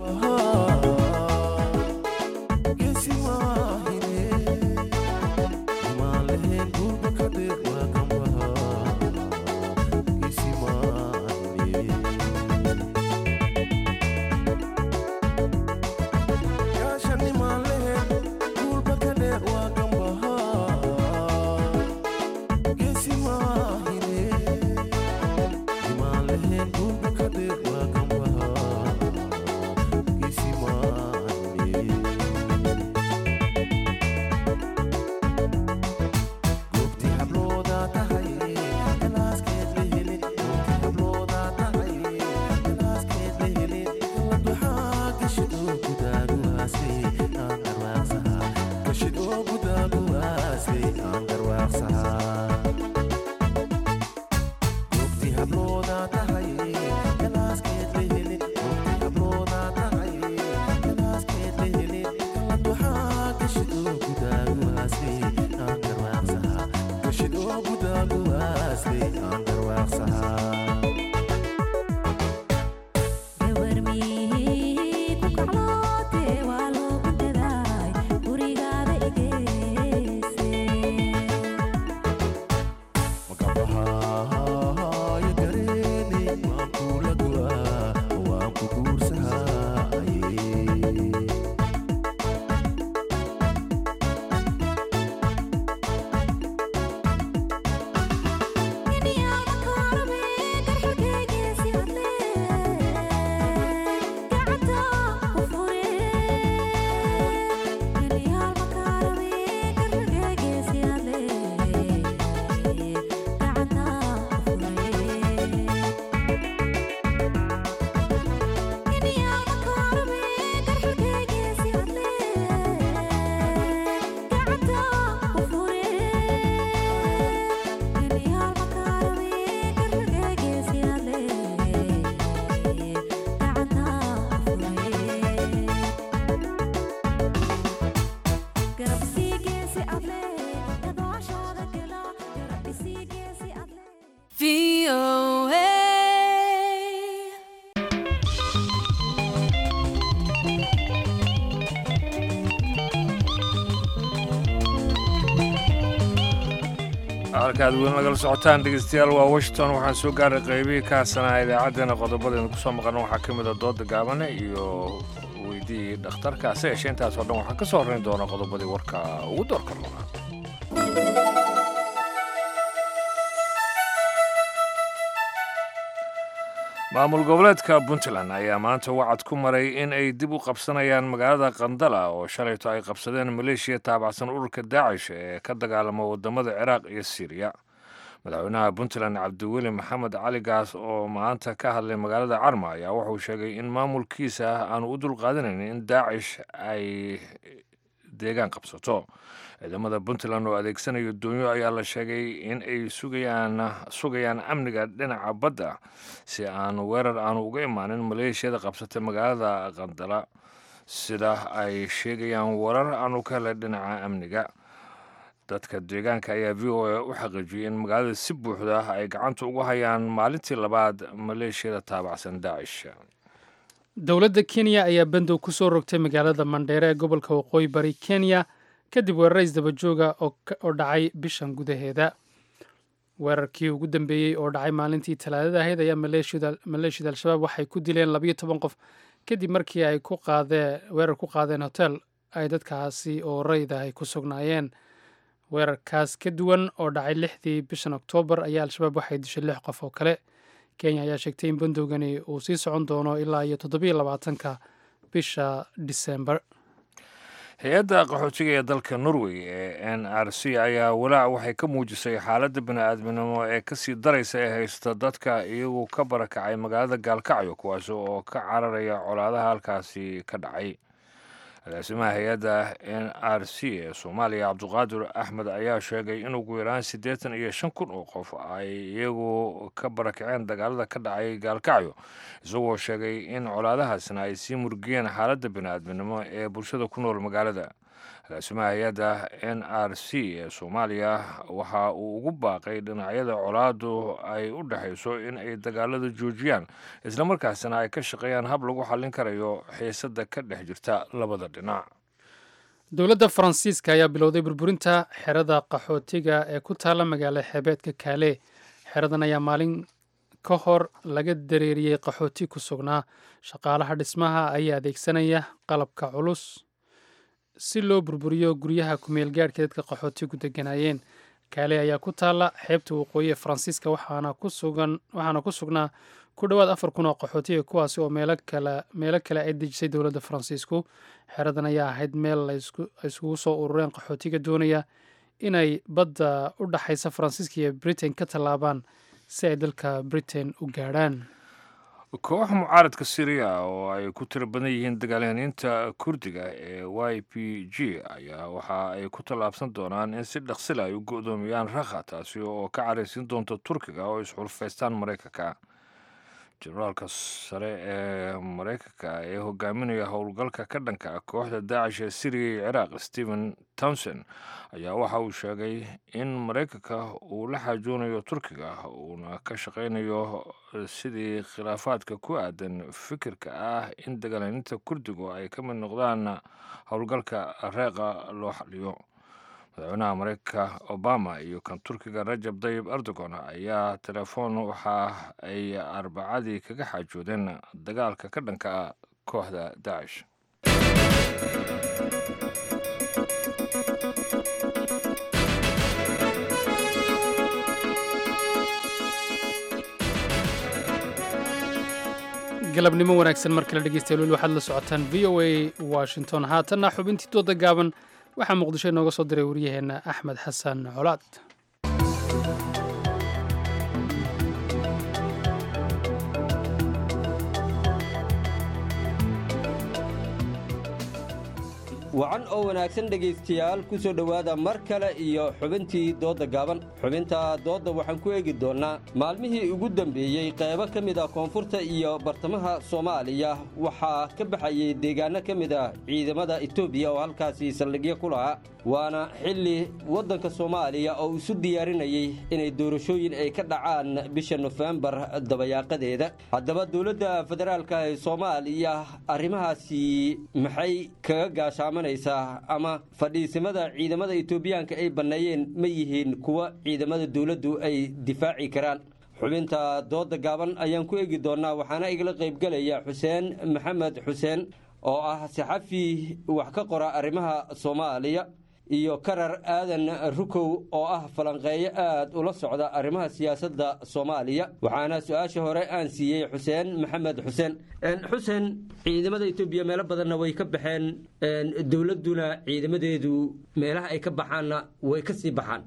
halkaad weyn nagala socotaan dhegeystayaal waa washington waxaan soo gaaray qaybihii kaasanaha idaacaddeenna qodobadeena kusoo maqalna waxaa ka mid a dooda gaabane iyo weydii dhakhtarka ase yeeshee intaas oo dhan waxaan ka soo horrayn doonaa qodobadii warka ugu doorka roonaa. maamul goboleedka puntland ayaa maanta wacad ku maray in ay dib u qabsanayaan magaalada qandala oo shalayto ay qabsadeen maleeshiya taabacsan ururka daacish ee ka dagaalama wadamada ciraaq iyo siiriya. madaxweynaha puntland cabdiweli maxamed cali gaas oo maanta ka hadlay magaalada carma ayaa wuxuu sheegay in maamulkiisa aanu u dulqaadanayn in daacish ay deegaan qabsato. ciidamada puntland oo adeegsanayo doonyo ayaa la sheegay in ay sugayaan amniga dhinaca badda si aan weerar aanu uga imaanin maleeshiyada qabsatay magaalada qandala sida ay sheegayaan warar aanu ka helay dhinaca amniga. dadka deegaanka ayaa v o a u xaqiijiyey in magaalada si buuxda ay gacanta ugu hayaan maalintii labaad maleeshiyada taabacsan daacish. dowladda kenya ayaa bandow ku soo rogtay magaalada mandheere ee gobolka waqooyi bari kenya kadib weerar isdabajooga oo dhacay bishan gudaheeda. weerarkii ugu dambeeyey oo dhacay maalintii talaadada ahayd ayaa maleeshiyada al-shabaab waxay ku dileen 12 qof kadib markii ay weerar ku qaadeen hotel ay dadkaasi oo rayda ay ku sugnaayeen. weerarkaas ka duwan oo dhacay 6dii bishan oktoobar ayaa al-shabaab waxay dishay 6 qof oo kale. kenya ayaa sheegtay in bandowgani uu sii socon doono ilaa iyo 27 bisha disembar. hay-adda qaxootiga ee dalka norway ee n r c ayaa walaac waxay ka muujisay xaaladda bini-aadminimo ee kasii daraysa ee haysta dadka iyagu ka barakacay magaalada gaalkacyo kuwaas oo ka cararaya colaadaha halkaasi ka dhacay. agaasimaha hay-adda n r c ee soomaaliya cabdiqaadir axmed ayaa sheegay in ugu yaraan 85 kun oo qof ay iyagu ka barakaceen dagaalada ka dhacay gaalkacyo isagoo sheegay in colaadahaasna ay sii murgiyeen xaaladda bini-aadminimo ee bulshada ku nool magaalada. agaasimaha hay-adda n r c ee soomaaliya waxa uu ugu baaqay dhinacyada colaadu ay u dhexayso in ay dagaalada joojiyaan islamarkaasina ay ka shaqeeyaan hab lagu xallin karayo xiisadda ka dhex jirta labada dhinac. dowladda faransiiska ayaa bilowday burburinta xerada qaxootiga ee ku taalla magaalo xeebeedka kaale. xeradan ayaa maalin ka hor laga dareeriyey qaxooti ku sugnaa. shaqaalaha dhismaha ayaa adeegsanaya qalabka culus si loo burburiyo guryaha kumeel gaadhka dadka qaxootigu deganayeen. kaale ayaa ku taalla xeebta waqooyi ee faransiiska waxaana ku sugnaa ku dhowaad 4,000 oo qaxootiga kuwaasi oo meelo kale ay dejisay dowladda faransiisku. xeradan ayaa ahayd meel ay iskugu soo urureen qaxootiga doonaya inay badda u dhaxaysa faransiiska iyo britain ka tallaabaan si ay dalka britain u gaadhaan. koox mucaaradka syriya oo ay ku tiro badan yihiin dagaalyahaniinta kurdiga ee y p g ayaa waxa ay ku tallaabsan doonaan in si dhaqsila ay u go'doomiyaan rakha, taasi oo ka caraysiin doonta turkiga oo isxulfaystaan maraykanka. jenaraalka sare ee maraykanka ee hogaaminaya howlgalka ka dhanka ah kooxda daacish ee syriya iyo ciraaq stephen townsend ayaa waxa uu sheegay in maraykanka uu la xaajoonayo turkiga uuna ka shaqaynayo sidii khilaafaadka ku aadan fikirka ah in dagaalyaninta kurdigu ay ka mid noqdaan howlgalka reeqa loo xaliyo. madaxweynaha maraykanka obama iyo kan turkiga rajab tayyib erdogan ayaa telefoon waxa ay arbacadii kaga xaajoodeen dagaalka ka dhanka ah kooxda daacish. galabnimo wanaagsan mar kale dhegeystayaal weli waxaad la socotaan v o a washington. haatanna xubintii dooda gaaban waxaa muqdisho inooga soo diray waryaheenna axmed xasan colaad. wacan oo wanaagsan dhegaystayaal ku soo dhowaada mar kale iyo xubintii doodda gaaban. xubinta doodda waxaan ku eegi doonnaa maalmihii ugu dambeeyey qaybo ka mid ah koonfurta iyo bartamaha soomaaliya waxaa ka baxayey deegaanno ka mid ah ciidamada etoobiya oo halkaasi saldhigyo ku lahaa, waana xilli waddanka soomaaliya oo isu diyaarinayey inay doorashooyin ay ka dhacaan bisha nofembar dabayaaqadeeda. haddaba dowladda federaalka ee soomaaliya arrimahaasi maxay kaga gaashaaman ama fadhiisimada ciidamada etoobiyaanka ay banneeyeen ma yihiin kuwa ciidamada dowladdu ay difaaci karaan? xubinta doodda gaaban ayaan ku eegi doonnaa, waxaana igala qaybgelaya xuseen maxamed xuseen oo ah saxafi wax ka qora arrimaha soomaaliya iyo karar aadan rukow oo ah falanqeeyo aad ula socda arrimaha siyaasadda soomaaliya. waxaana su-aasha hore aan siiyey xuseen maxamed xuseen. xuseen, ciidamada etoobiya meelo badanna way ka baxeen, dowladduna ciidamadeedu meelaha ay ka baxaanna way ka sii baxaan.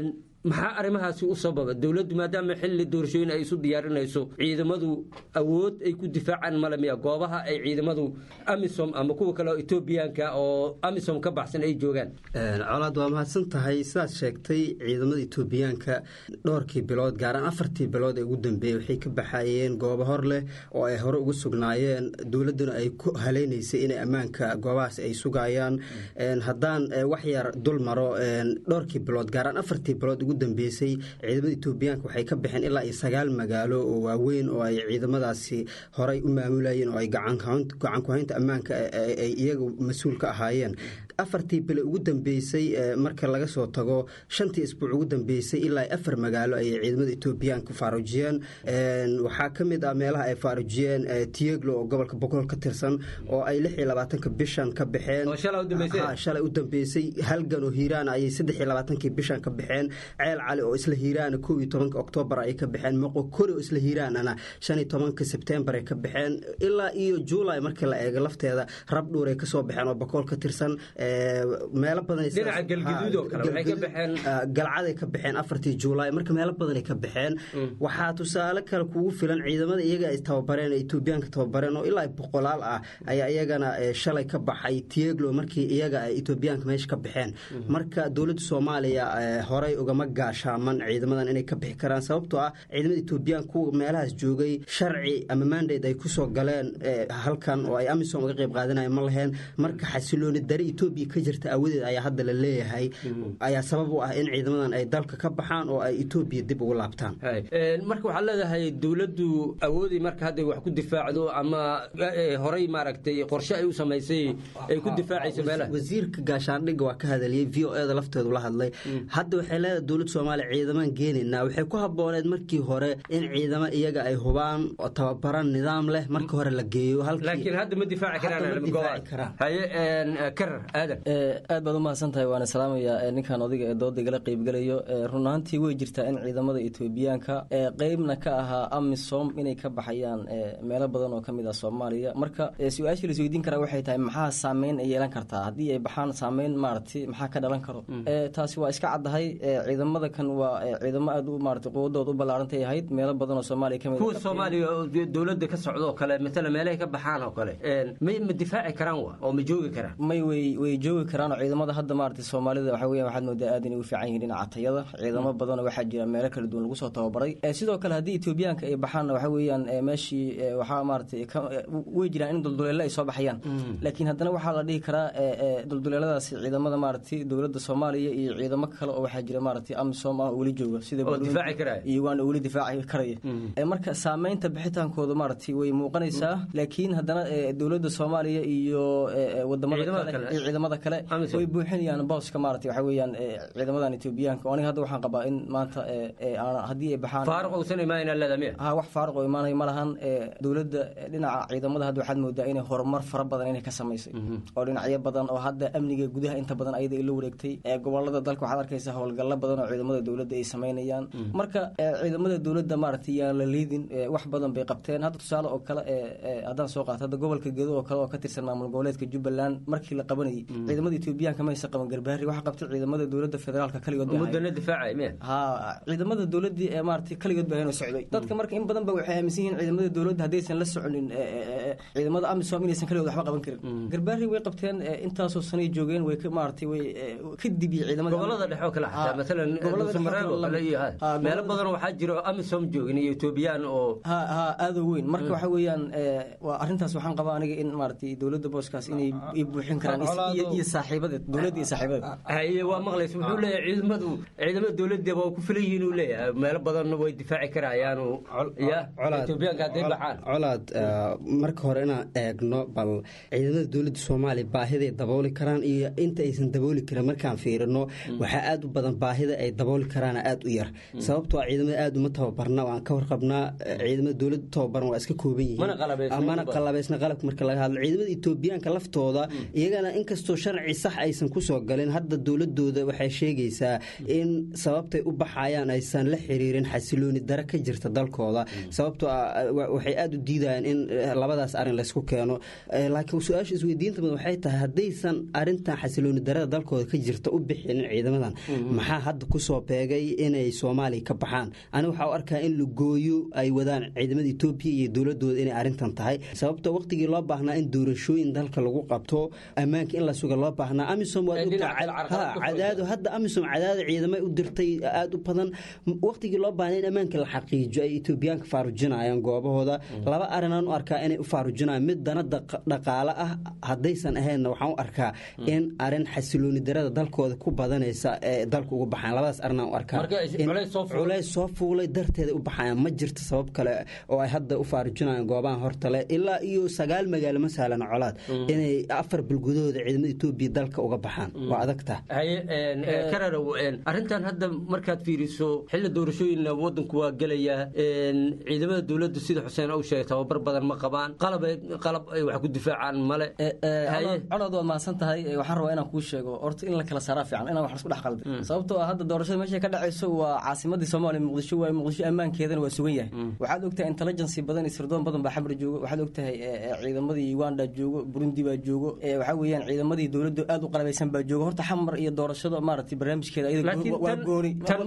maxaa arrimahaasi u sababa? dowladdu maadaama xilli doorashooyin ay isu diyaarinayso, ciidamadu awood ay ku difaacaan malamiya goobaha ay ciidamadu amisom ama kuwa kale oo etoobiyaanka oo amisom ka baxsan ay joogaan? colaad waa mahadsan tahay. sidaad sheegtay, ciidamada etoobiyaanka dhowrkii bilood gaaraan 4 bilood ee ugu dambeeyey waxay ka baxayeen goobo hor leh oo ay hore ugu sugnaayeen, dowladduna ay ku halaynaysay inay ammaanka goobahaas ay sugayaan. haddaan wax yar dul maro, dhowrkii bilood gaaraan 4 bilood ugu dambeysay ciidamada etoobiyaanka waxay ka baxeen ilaa 9 magaalo oo waaweyn oo ay ciidamadaasi horay u maamulayeen oo ay gacan ku haynta ammaanka ay iyaga mas-uul ka ahaayeen. 4 bilo ugu dambeysay marka laga soo tago 5 isbuuc ugu dambeysay ilaa 4 magaalo ay ciidamada etoobiyaanka faarujiyeen. waxaa ka mid ah meelaha ay faarujiyeen Tieglo oo gobolka Boqol ka tirsan oo ay 26 bishan ka baxeen. shalay u dambeysay halgan oo Hiiraan ay 23 bishan ka baxeen. ceel cali oo isla Hiiraan 12 Oktoobar ay ka baxeen. Moqo Kori oo isla Hiiraanna 15 Sebtembar ay ka baxeen. ilaa iyo July markii la eego lafteeda Rabdhuur ay ka soo baxeen oo Boqol ka tirsan. meelo badan dhinaca galgaduud oo kale waxay ka baxeen, galcaday ka baxeen 4 July. marka meelo badan ay ka baxeen. waxaa tusaale kale kugu filan ciidamada iyaga ay tababareen etoobiyaanka tababareen oo ilaa boqolaal ah ayaa iyagana shalay ka baxay Tieglo markii iyaga ay etoobiyaanka meesha ka baxeen. marka dowladda Soomaaliya horay ugama gaashaaman ciidamadan inay ka bixi karaan, sababtoo ah ciidamada etoobiyaanka kuwa meelahaas joogay sharci ama mandate ay ku soo galeen halkan oo ay amisom uga qayb qaadanayeen ma laheen. marka xasilooni dari Ethiopia ka jirta awadeed ayaa hadda la leeyahay ayaa sabab u ah in ciidamadan ay dalka ka baxaan oo ay Ethiopia dib ugu laabtaan marka waxa leedahay dawladdu awoodi marka hadda wax ku difaacdo ama horay maaragtay qorshe ay u sameysay ay ku difaacayso meelaha wasiirka gaashaandhigga waa ka hadaliyay VOA-da lafteedu la hadlay hadda waxay leedahay dawladda Soomaaliya ciidaman geenina waxay ku habooneed markii hore in ciidamo iyaga ay hubaan oo tababaran nidaam leh markii hore la geeyo laakiin hadda ma difaaci karaan haye karar aadan aad baad u mahadsantahay waana salaamaya ninkan odayga ee dooda igala qaybgalayo run ahaantii way jirtaa in ciidamada Etoobiyaanka qaybna ka ahaa AMISOM inay ka baxayaan meelo badan oo kamid ah Soomaaliya marka su'aasha la isweydiin karaa waxay tahay maxaa saameyn ay yeelan kartaa haddii ay baxaan saameyn maartay maxaa ka dhalan karo taasi waa iska caddahay ciidamada kan waa ciidamo aad u maartay quwadooda u ballaarantay ahayd meelo badan oo Soomaaliya kamid ah kuwa Soomaaliya dawladda ka socdo oo kale mesela meelaha ka baxaan oo kale ma difaaci karaan oo ma joogi karaan way joogi karaan oo ciidamada hadda maartay Soomaalida waxa weeyaan waxaad moodaa aad inay u fiican yihiin dhinaca tayada ciidamo badan oo waxa jira meelo kala duwan lagu soo tababaray sidoo kale haddii Etoobiyaanka ay baxaan waxa weeyaan meeshii waxa maartay way jiraan in dulduleelo ay soo baxayaan laakiin haddana waxa la dhihi karaa dulduleeladaasi ciidamada maartay dawladda Soomaaliya iyo ciidamo kale oo waxa jira maartay AMISOM ah wali jooga sida difaaci karaya iyo waan wali difaaci karaya marka saameynta bixitaankooda maartay way muuqanaysaa laakiin haddana dawladda Soomaaliya iyo wadamada kale iyo ciidamada kale way buuxinayaan booska maartay waxa weeyaan ciidamadan Etoobiyaanka aniga hadda waxaan qabaa in maanta haddii ay baxaan faaruq oo sanaymaayna leedamee wax faaruq oo imaanay malahan dawladda dhinaca ciidamada hadda waxaad moodaa inay horumar fara badan inay ka sameysay oo dhinacyo badan oo hadda amniga gudaha inta badan ayada ay la wareegtay gobolada dalka waxaad arkaysaa howlgallo badan oo ciidamada dawladda ay sameynayaan marka ciidamada dawladda maartay yaan la liidin wax badan bay qabteen hadda tusaale oo kale haddaan soo qaato hadda gobolka Gedo oo kale oo ka tirsan maamul goboleedka Jubbaland markii la qabanayay ciidamada Etoobiyaanka ma aysan qaban garbaari waxa qabtay ciidamada dawladda federaalka kaligood mudana difaacay ciidamada dawladda ee maartay kaligood baa inuu socday dadka marka in badan ba waxay aaminsan yihiin ciidamada dawladda hadaysan la soconin ciidamada AMISOM inaysan kaligood waxba qaban karin garbaari way qabteen intaasoo sanay joogeen way ka maartay way ka dibiyay ciidamada gobolada dhexe oo kale xataa mesela meelo badan waxaa jira AMISOM joogin iyo Etoobiyaan oo aad u weyn marka waxa weeyaan waa arintaas waxaan qabaa aniga in maartay dawladda booskaas inay buuxin karaan iyo saaxiibada dawladda iyo saaxiibada waa maqlayso wuxuu leeyahay ciidamada dawladda waa ku filan yihiin uu leeyahay meelo badan way difaaci karayaan oo Etoobiyaanka hadday baxaan colaad marka hore inaan eegno bal ciidamada dawladda Soomaaliya baahida ay dabooli karaan iyo inta aysan dabooli karin markaan fiirino waxaa aad u badan baahida ay dabooli karaan aad u yar sababtoo ah ciidamada aad uma tababarna waan ka warqabnaa ciidamada dawladda tababaran waa iska kooban yihiin mana qalabaysna qalabka marka laga hadlo ciidamada Etoobiyaanka laftooda iyagana inkastoo sharci sax aysan ku soo galin hadda dawladooda waxay sheegaysaa in sababtay u baxayaan aysan la xiriirin xasilooni dara ka jirta dalkooda sababtoo ah waxay aad u diidayaan in labadaas arin la isku keeno laakiin su'aasha isweydiinta waxay tahay haddaysan arintan xasilooni darada dalkooda ka jirta u bixinin ciidamadan maxaa hadda ku soo beegay inay Soomaaliya ka baxaan aniga waxa u arkaa in la gooyo ay wadaan ciidamada Ethiopia iyo dawladooda inay arintan tahay sababtoo waqtigii loo baahnaa in doorashooyin dalka lagu qabto ammaanka in la sugo loo baahnaa AMISOM cadaado hadda AMISOM cadaado ciidamay u dirtay aad u badan waqtigii loo baahnaa in ammaanka la xaqiijiyo ay Etoobiyaanka faarujinayaan goobahooda laba arinaan u arkaa inay u faarujinayaan mid dana dhaqaale ah haddaysan ahaynna waxaan u arkaa in arin xasilooni darada dalkooda ku badanaysa ee dalka ugu baxaan labadaas arinaan u arkaa culays soo fuulay darteeda u baxayaan ma jirto sabab kale oo ay hadda u faarujinayaan goobahan hortale ilaa iyo 9 magaalo masalan colaad inay 4 bilgudooda ciidamada Etoobiya dalka uga baxaan waa adagta kararow arintan hadda markaad fiiriso xilli doorashooyin wadanku waa galaya ciidamada dawladda sida Xuseen uu sheegay tababar badan ma qabaan qalab ay wax ku difaacaan male colaad waa maasan tahay waxaan rabaa inaan kuu sheego horta in la kala saaraa fiican inaan wax isku dhex qalday sababtoo ah hadda doorashada meesha ka dhacayso waa caasimadii Soomaaliya Muqdisho waa Muqdisho ammaankeedana waa sugan yahay waxaad ogtahay intelligence badan iyo sirdoon badan baa xamar joogo waxaad ogtahay ciidamadii Uganda joogo Burundi baa joogo waxa weeyaan ciidamadii dawladdu aad u qalabaysan baa joogo horta xamar iyo doorashada maartay barnaamijkeeda waa gooni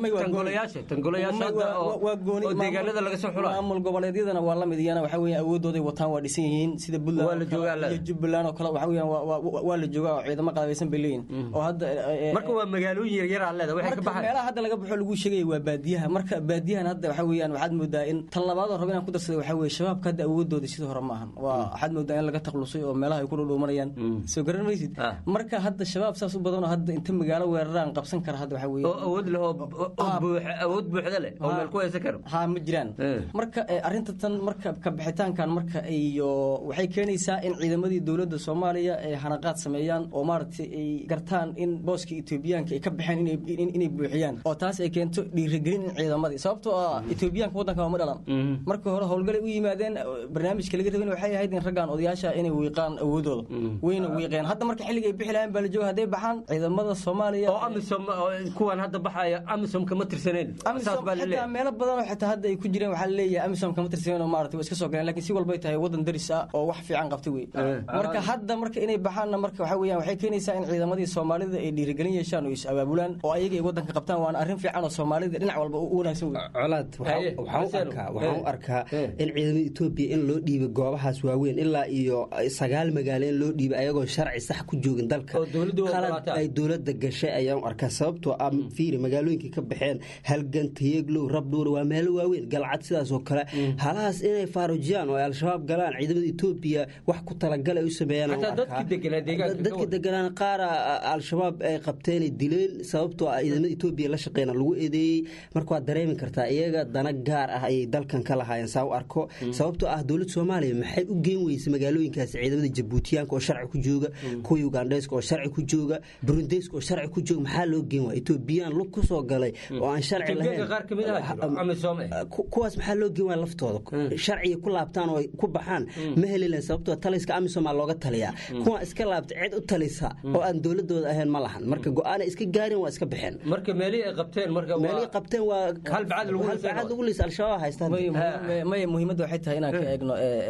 waa gooni deegaanada laga soo xulaa maamul goboleedyadana waa la mid iyana waxa weeyaan awoodooday wataan waa dhisan yihiin sida Puntland iyo Jubbaland oo kale waxa weeyaan waa la joogaa ciidamo qalabaysan bay leeyihiin oo hadda marka waa magaalooyin yar yar aan leedahay waxa ka baxay meelaha hadda laga baxo lagu sheegay waa baadiyaha marka baadiyahan hadda waxa weeyaan waxaad moodaa in tan labaad oo rabaan ku darsado waxa weeye shabaabka hadda awoodooda sidoo hore maahan waa waxaad moodaa in laga taqlusay oo meelaha ay ku dhoomanayaan soo garanaysid marka hadda shabaab saas u badan oo hadda inta magaalo weeraraan qabsan kara hadda waxa weeye oo awood leh awood buuxda leh oo meel ku haysan karo ma jiraan marka arrinta tan marka ka bixitaankan marka iyo waxay keenaysaa in ciidamadii dawladda Soomaaliya ay hanaqaad sameeyaan oo maartay ay gartaan in booska Itoobiyaanka ay ka baxeen inay buuxiyaan oo taas ay keento dhiirigelin ciidamadii sababtoo ah Itoobiyaanka wadanka ma dhalan marka hore howlgal u yimaadeen barnaamijka laga rabay waxay ahayd in raggan odayaasha inay wiiqaan awoodooda wayna wiiqeen hadda marka xilliga ay bixi lahayn baa la joogaa haday baxaan ciidamada Soomaaliya oo amisom kuwan hadda baxaya amisom kama tirsaneen asaas baa leeyahay meel badan oo xitaa hadda ay ku jireen waxa leeyahay amisom kama tirsaneen oo maartay iska soo galeen laakiin si walba ay tahay wadan daris ah oo wax fiican qabtay way marka hadda marka inay baxaanna marka waxa weeyaan waxay keenaysaa in ciidamadii Soomaalida ay dhiirigelin yeeshaan oo is abaabulaan oo ayaga ay wadanka qabtaan waana arrin fiican oo Soomaalida dhinac walba u wanaagsan way colaad waxaan arkaa in ciidamada Itoobiya in loo dhiibay goobahaas waaweyn ilaa iyo 9 magaalo in loo dhiibay ayagoo sharci sax ku joogin dalka qalad ay dawladda gashay ayaan arkaa sababtoo ah fiiri magaalooyinka ka baxeen halgan Tiyaglo Rabdhuur waa meel waaweyn galcad sidaas oo kale halaas inay faarujiyaan oo al-shabaab galaan ciidamada Itoobiya wax ku talagal ay u sameeyaan dadka deganaan qaar al-shabaab ay qabteen dileen sababtoo ah ciidamada Itoobiya la shaqeeyna lagu eedeeyay marka waa dareemi kartaa iyaga dana gaar ah ay dalkan ka lahaayeen saa u arko sababtoo ah dawladda Soomaaliya maxay u geen weysay magaalooyinkaas ciidamada Jabuutiyaanka oo sharci ku jooga kuwa Ugandheeska oo sharci ku jooga Burundiiska oo sharci ku jooga maxaa loo geen waa Itoobiyaan lug ku soo galay oo aan sharci lahayn kuwaas maxaa loo geen waa laftooda sharci ku laabtaan oo ku baxaan ma helileen sababtoo taliska amisom looga taliyaa kuwa iska laabtay cid u talisa oo aan dawladooda ahayn ma lahan marka go'aan iska gaarin waa iska bixeen marka meelii ay qabteen waa hal bacad lagu liis al-shabaab haystaan ma muhiimadda waxay tahay inaan ka eegno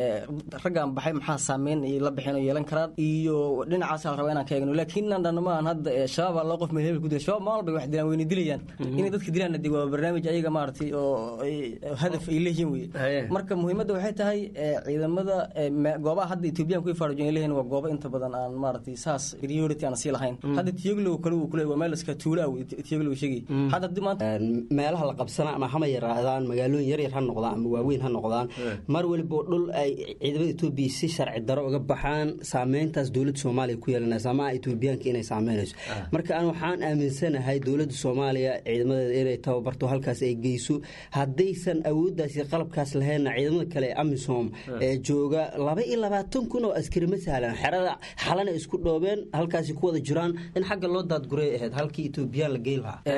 raggan baxay maxaa saameyn la bixin oo yeelan karaan iyo dhinacaas la rabo inaan ka eegno laakiin aan dhanna ma aan hadda shabaab loo qof meel ku dilay shabaab ma walba wax dilaan weyna dilayaan inay dadka dilaan dib waa barnaamij ayaga maartay oo hadaf ay leeyihiin way marka muhiimadda waxay tahay ciidamada goobaha hadda Itoobiyan ku faarujin leeyihiin waa goobo inta badan aan maartay saas priority aan si lahayn hadda Tiyaglo kale uu ku leeyahay meel iska tuula ah Tiyaglo sheegay hadda dimaanta meelaha la qabsana ama hama yaraadaan magaalooyin yar yar ha noqdaan ama waaweyn ha noqdaan mar waliba dhul ay ciidamada Itoobiya si sharci daro uga baxaan saameyntaas dawladda Soomaaliya ku yeelanaysa ama Itoobiyaanka inay saameynayso marka aan waxaan aaminsanahay dawladda Soomaaliya ciidamadeeda inay tababarto halkaas ay geyso haddaysan awooddaas iyo qalabkaas lahayn ciidamada kale amisom ee jooga 22,000 oo askari ma sahlan xerada xalana isku dhoobeen halkaas ku wada jiraan in xagga loo daadguray ahayd halkii Itoobiyaan la geey lahaa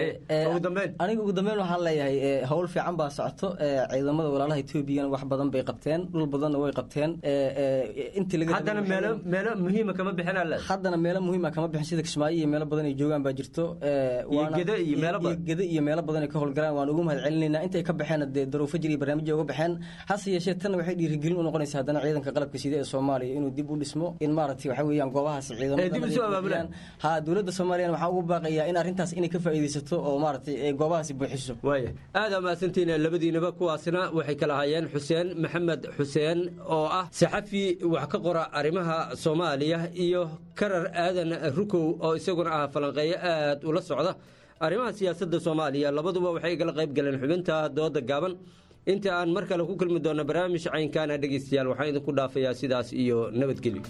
aniga ugu dambeyn waxaan leeyahay hawl fiican baa socoto ciidamada walaalaha Itoobiyana wax badan bay qabteen dhul badan way qabteen inta laga haddana meelo muhiim kama bixinaan haddana meelo muhiim kama bixin sida Kismaayo iyo meelo badan ay joogaan baa jirto geda iyo meelo badan ay ka howlgalaan waan ugu mahad celinaynaa intay ka baxeen daruufo jiri barnaamijyo uga baxeen hase yeeshee tan waxay dhiirigelin u noqonaysaa haddana ciidanka qalabka sida ee Soomaaliya inuu dib u dhismo in maaragtay waxa weeyaan goobahaas ciidamada ha dawladda Soomaaliya waxa ugu baaqayaa in arrintaas inay ka faa'iideysato oo maaragtay goobahaas buuxiso aad ama santiin labadiinaba kuwaasna waxay kala hayeen Xuseen Maxamed Xuseen oo ah saxafi wax ka qora arrimaha Soomaaliya iyo Karar Aadan Rukow oo isaguna ah falanqeeyo aad ula socda arrimaha siyaasadda Soomaaliya labaduba waxay kala qayb galeen xubinta dooda gaaban inta aan mar kale ku kulmi doono barnaamij caynkaan dhageystayaal waxaan idinku dhaafayaa sidaas iyo nabadgelyo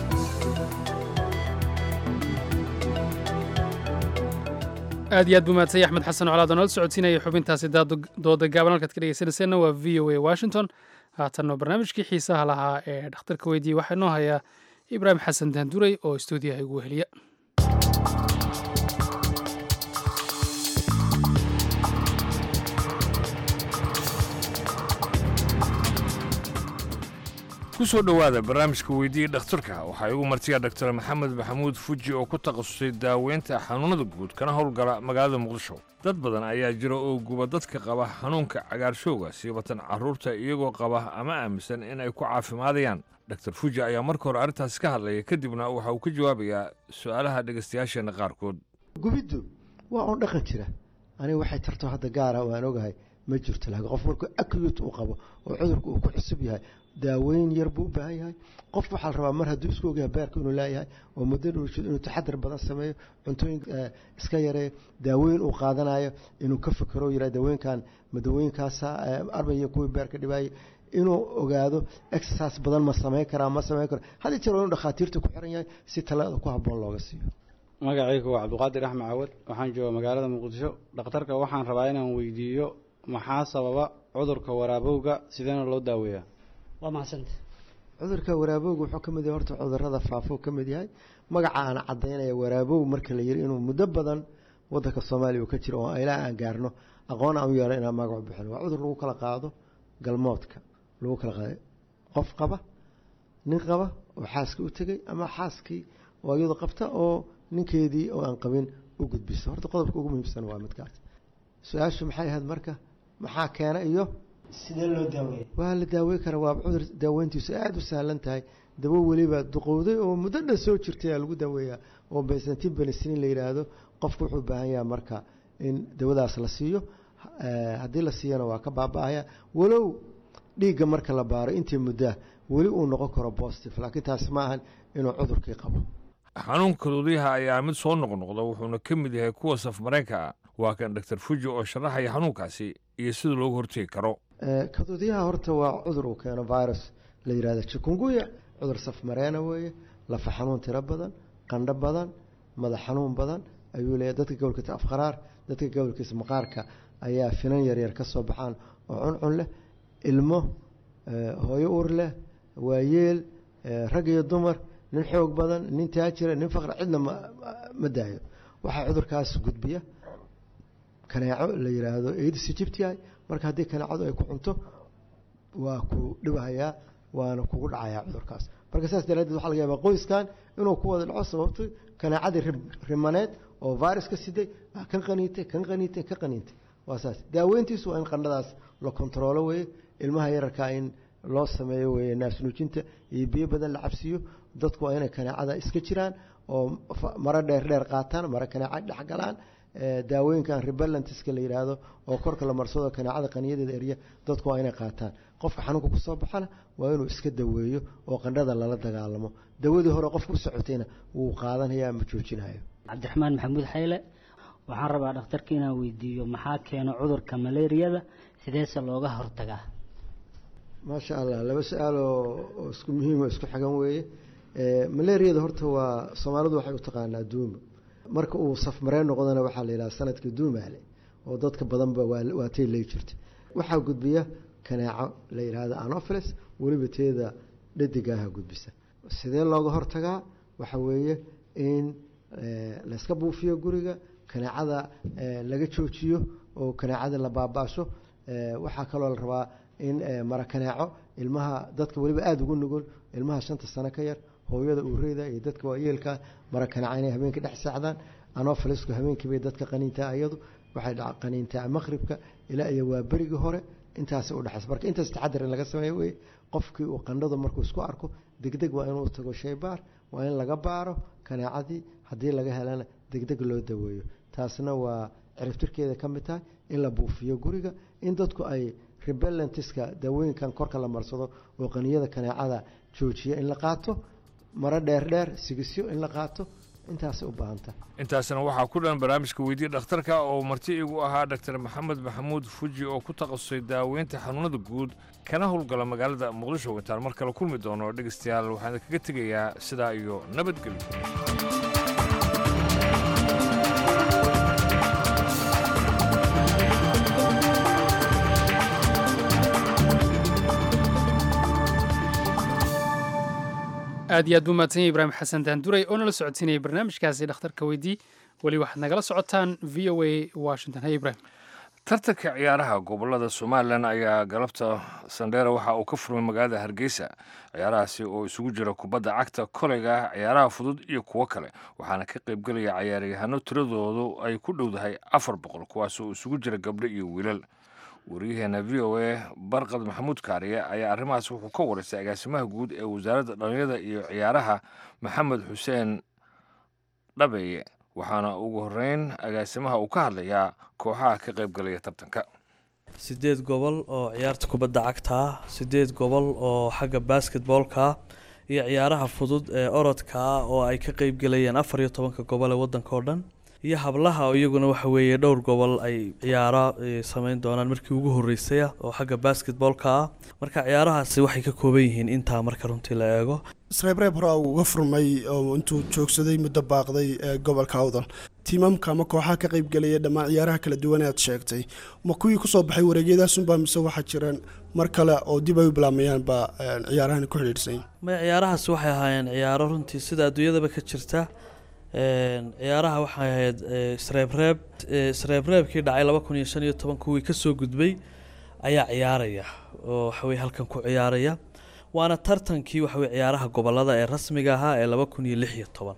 aad iyo aad buu mahadsan Axmed Xasan Colaad oo nala socodsiinaya xubintaasi dooda gaaban halkaad ka dhegeysanayseena waa VOA Washington haatanno barnaamijkii xiisaha lahaa ee dhakhtarka weydiiyey waxaa inoo hayaa Ibraahim Xasan Daanduray oo stuudiyaha igu heliya ku soo dhowaada barnaamijka weydiiya dhakhtarka waxaa igu martiya Dr. Maxamed Maxamuud Fuji oo ku takhasusay daaweynta xanuunada guud kana howlgala magaalada Muqdisho dad badan ayaa jira oo guba dadka qaba xanuunka cagaarshowga siibatan carruurta iyagoo qaba ama aaminsan in ay ku caafimaadayaan Dr. Fuji ayaa marka hore arrintaas ka hadlaya kadibna waxa uu ka jawaabayaa su'aalaha dhegeystayaasheena qaarkood gubiddu waa on dhaqan jira aniga waxay tarto hadda gaara waan ogahay ma jirto laakiin qof markuu acute uu qabo oo cudurku uu ku cusub yahay daaweyn yar buu u baahan yahay qof waxaa la rabaa mar hadduu isku ogyahay beerka inuu leeyahay oo muddo inuu taxadar badan sameeyo cuntooyin iska yareeyo daaweyn uu qaadanayo inuu ka fikiro yidhaha dawooyinkan ma dawooyinkaasa arbaya kuwii beerka dhibaayay inuu ogaado exercise badan ma samayn karaa ma samayn karo hadii jeer inuu dhakhaatiirta ku xiran yahay si talada ku habboon looga siiyo magacaygu waa cabdiqaadir axmed cawad waxaan jooga magaalada muqdisho dhakhtarka waxaan rabaa inaan weydiiyo maxaa sababa cudurka waraabowga sideena loo daaweeyaa waa mahadsanta cudurka waraabowga wuxuu ka mid yahay horta cudurrada faafo ka mid yahay magaca aan caddaynaya waraabow marka la yiri inuu muddo badan waddanka soomaaliya uu ka jiro oo ilaa aan gaarno aqoon aan u yeelo inaan magacu bixin waa cudur lagu kala qaado galmoodka lagu kala qaado qof qaba nin qaba oo xaaska u tegay ama xaaskii oo iyadu qabta oo ninkeedii oo aan qabin u gudbiso horta qodobka ugu muhiimsan waa midkaas su-aashu maxay ahayd marka maxaa keena iyo sidee loo daaweeya waa la daaweyn karaa waa cudur daaweyntiisu aada u sahlan tahay dawo weliba duqowday oo muddo dhan soo jirtay aa lagu daaweeyaa oo bensantin benicillin la yidhaahdo qofku wuxuu u baahan yahay marka in dawadaas la siiyo haddii la siiyana waa ka baaba-aya walow dhiigga marka la baaro intii muddaa weli uu noqon karo positive laakiin taas ma ahan inuu cudurkii qabo xanuunka duudiyaha ayaa mid soo noqnoqda wuxuuna ka mid yahay kuwa safmareenka ah waa kan doctor fuji oo sharaxaya xanuunkaasi iyo sida loogu hortegi karo kaduudiyaha horta waa cudur uu keeno virus la yidhahdo chikungunya cudur safmareena weeye lafa xanuun tiro badan qandho badan madax xanuun badan ayuu leeyahay dadka gobolkiisa afqaraar dadka gobolkiisa maqaarka ayaa finan yaryar ka soo baxaan oo cuncun leh ilmo hooyo ur leh waayeel rag iyo dumar nin xoog badan nin taajira nin faqri cidna ma daayo waxaa cudurkaas gudbiya kaneeco la yidhaahdo aedes aegypti marka haddii kaneecadu ay ku cunto waa ku dhibahayaa waana kugu dhacayaa cudurkaas marka saas daraadeed waxaa laga yaabaa qoyskan inuu ku wada dhaco sababto kaneecadii rimaneed oo virus ka siday kan qaniintay kan qaniintay ka qaniintay waa saas daaweyntiisu waa in qandhadaas la kontaroolo weeye ilmaha yararkaa in loo sameeyo weeye naasnuujinta iyo biyo badan la cabsiiyo dadku waa inay kaneecada iska jiraan oo maro dheer qaataan maro kaneeca dhex galaan daawooyinkan rebellantiska la yidhaahdo oo korka la marsado kaneecada qaniyadeeda erya dadku waa inay qaataan qofka xanuunka kusoo baxana waa inuu iska daweeyo oo qandhada lala dagaalamo dawadii hore qofka u socotayna wuu qaadanaya ma joojinayo cabdiraxmaan maxamuud xayle waxaan rabaa dhakhtarka inaan weydiiyo maxaa keeno cudurka malaariyada sideese looga hortagaa maasha allah laba su-aal oo isku muhiim oo isku xigan weeye malaariyada horta waa soomaalidu waxay u taqaanaa duuma marka uu safmareen noqdana waxaa la yidhaha sanadka duumaale oo dadka badanba waa tay lay jirta waxaa gudbiya kaneeco la yidhaahdo anopheles weliba teeda dhadigaaha gudbisa sidee looga hortagaa waxa weeye in layska buufiyo guriga kaneecada laga joojiyo oo kaneecada la baabaasho waxaa kaloo la rabaa in mara kaneeco ilmaha dadka weliba aada ugu nugul ilmaha 5 sano ka yar hooyada uureyda iyo dadka waayeelka mara kaneeco inay habeenkii dhex saacdaan anophelesku habeenkii bay dadka qaniintaa iyadu waxay qaniintaa maqribka ilaa iyo waa berigii hore intaas u dhaxas marka intaas taxadar in laga sameeyo way qofkii uu qandhada markuu isku arko degdeg waa inuu tago shaybaar waa in laga baaro kaneecadii haddii laga helana degdeg loo daweeyo taasna waa ciribtirkeeda ka mid tahay in la buufiyo guriga in dadku ay rebellantiska daawooyinkan korka la marsado oo qaniyada kaneecada joojiya in la qaato maro dheer sigisyo in la qaato intaas u baahanta intaasna waxaa ku dhan barnaamijka weydiiya dhakhtarka oo marti igu ahaa dr maxamed maxamuud fuji oo ku takhasusay daaweynta xanuunada guud kana howlgala magaalada muqdisho intaan mar kale kulmi doono dhegeystayaal waxaan kaga tegayaa sidaa iyo nabadgelyo aad iyo aad buu mahadsan yahay ibraahim xasan daanduray oo nala socodsiinayay barnaamijkaasi dhakhtarka weydii weli waxaad nagala socotaan v o a washington hay ibraahim tartanka ciyaaraha gobolada somalilan ayaa galabta sandheera waxa uu ka furmay magaalada hargeysa ciyaarahaasi oo isugu jira kubadda cagta koleyga ciyaaraha fudud iyo kuwo kale waxaana ka qaybgelaya ciyaaryahano tiradoodu ay ku dhowdahay 400 kuwaas oo isugu jira gabdho iyo wiilal wariyaheena v o a barqad maxamuud kaariye ayaa arrimahaas wuxuu ka wareystay agaasimaha guud ee wasaaradda dhallinyarada iyo ciyaaraha maxamed xuseen dhabeeye waxaana ugu horeyn agaasimaha uu ka hadlayaa kooxaha ka qaybgalaya tartanka 8 gobol oo ciyaarta kubadda cagta 8 gobol oo xagga basketballka iyo ciyaaraha fudud ee orodka oo ay ka qayb galayeen 14 gobol ee waddanka oo dhan iyo hablaha iyaguna waxa weeye dhowr gobol ay ciyaaro sameyn doonaan markii ugu horeysay oo xagga basketballka marka ciyaarahaasi waxay ka kooban yihiin inta marka runtii la eego isreebreeb hore uga furmay oo intuu joogsaday muddo baaqday ee gobolka Awdal tiimamka ama kooxaha ka qayb galaya dhammaan ciyaaraha kala duwan ee aad sheegtay ma kuwii ku soo baxay wareegyadaas unbaa mise waxa jiraan mar kale oo dib ay u bilaamayaan ba ciyaarahan ku xidhiidhsan ma ciyaarahaasi waxay ahaayeen ciyaaro runtii sida adduunyadaba ka jirta ciyaaraha waxay ahayd isreebreebkii dhacay 2015 kuwii ka soo gudbay ayaa ciyaaraya oo waxa weeye halkan ku ciyaaraya waana tartankii waxa weeye ciyaaraha gobolada ee rasmiga ahaa ee 2016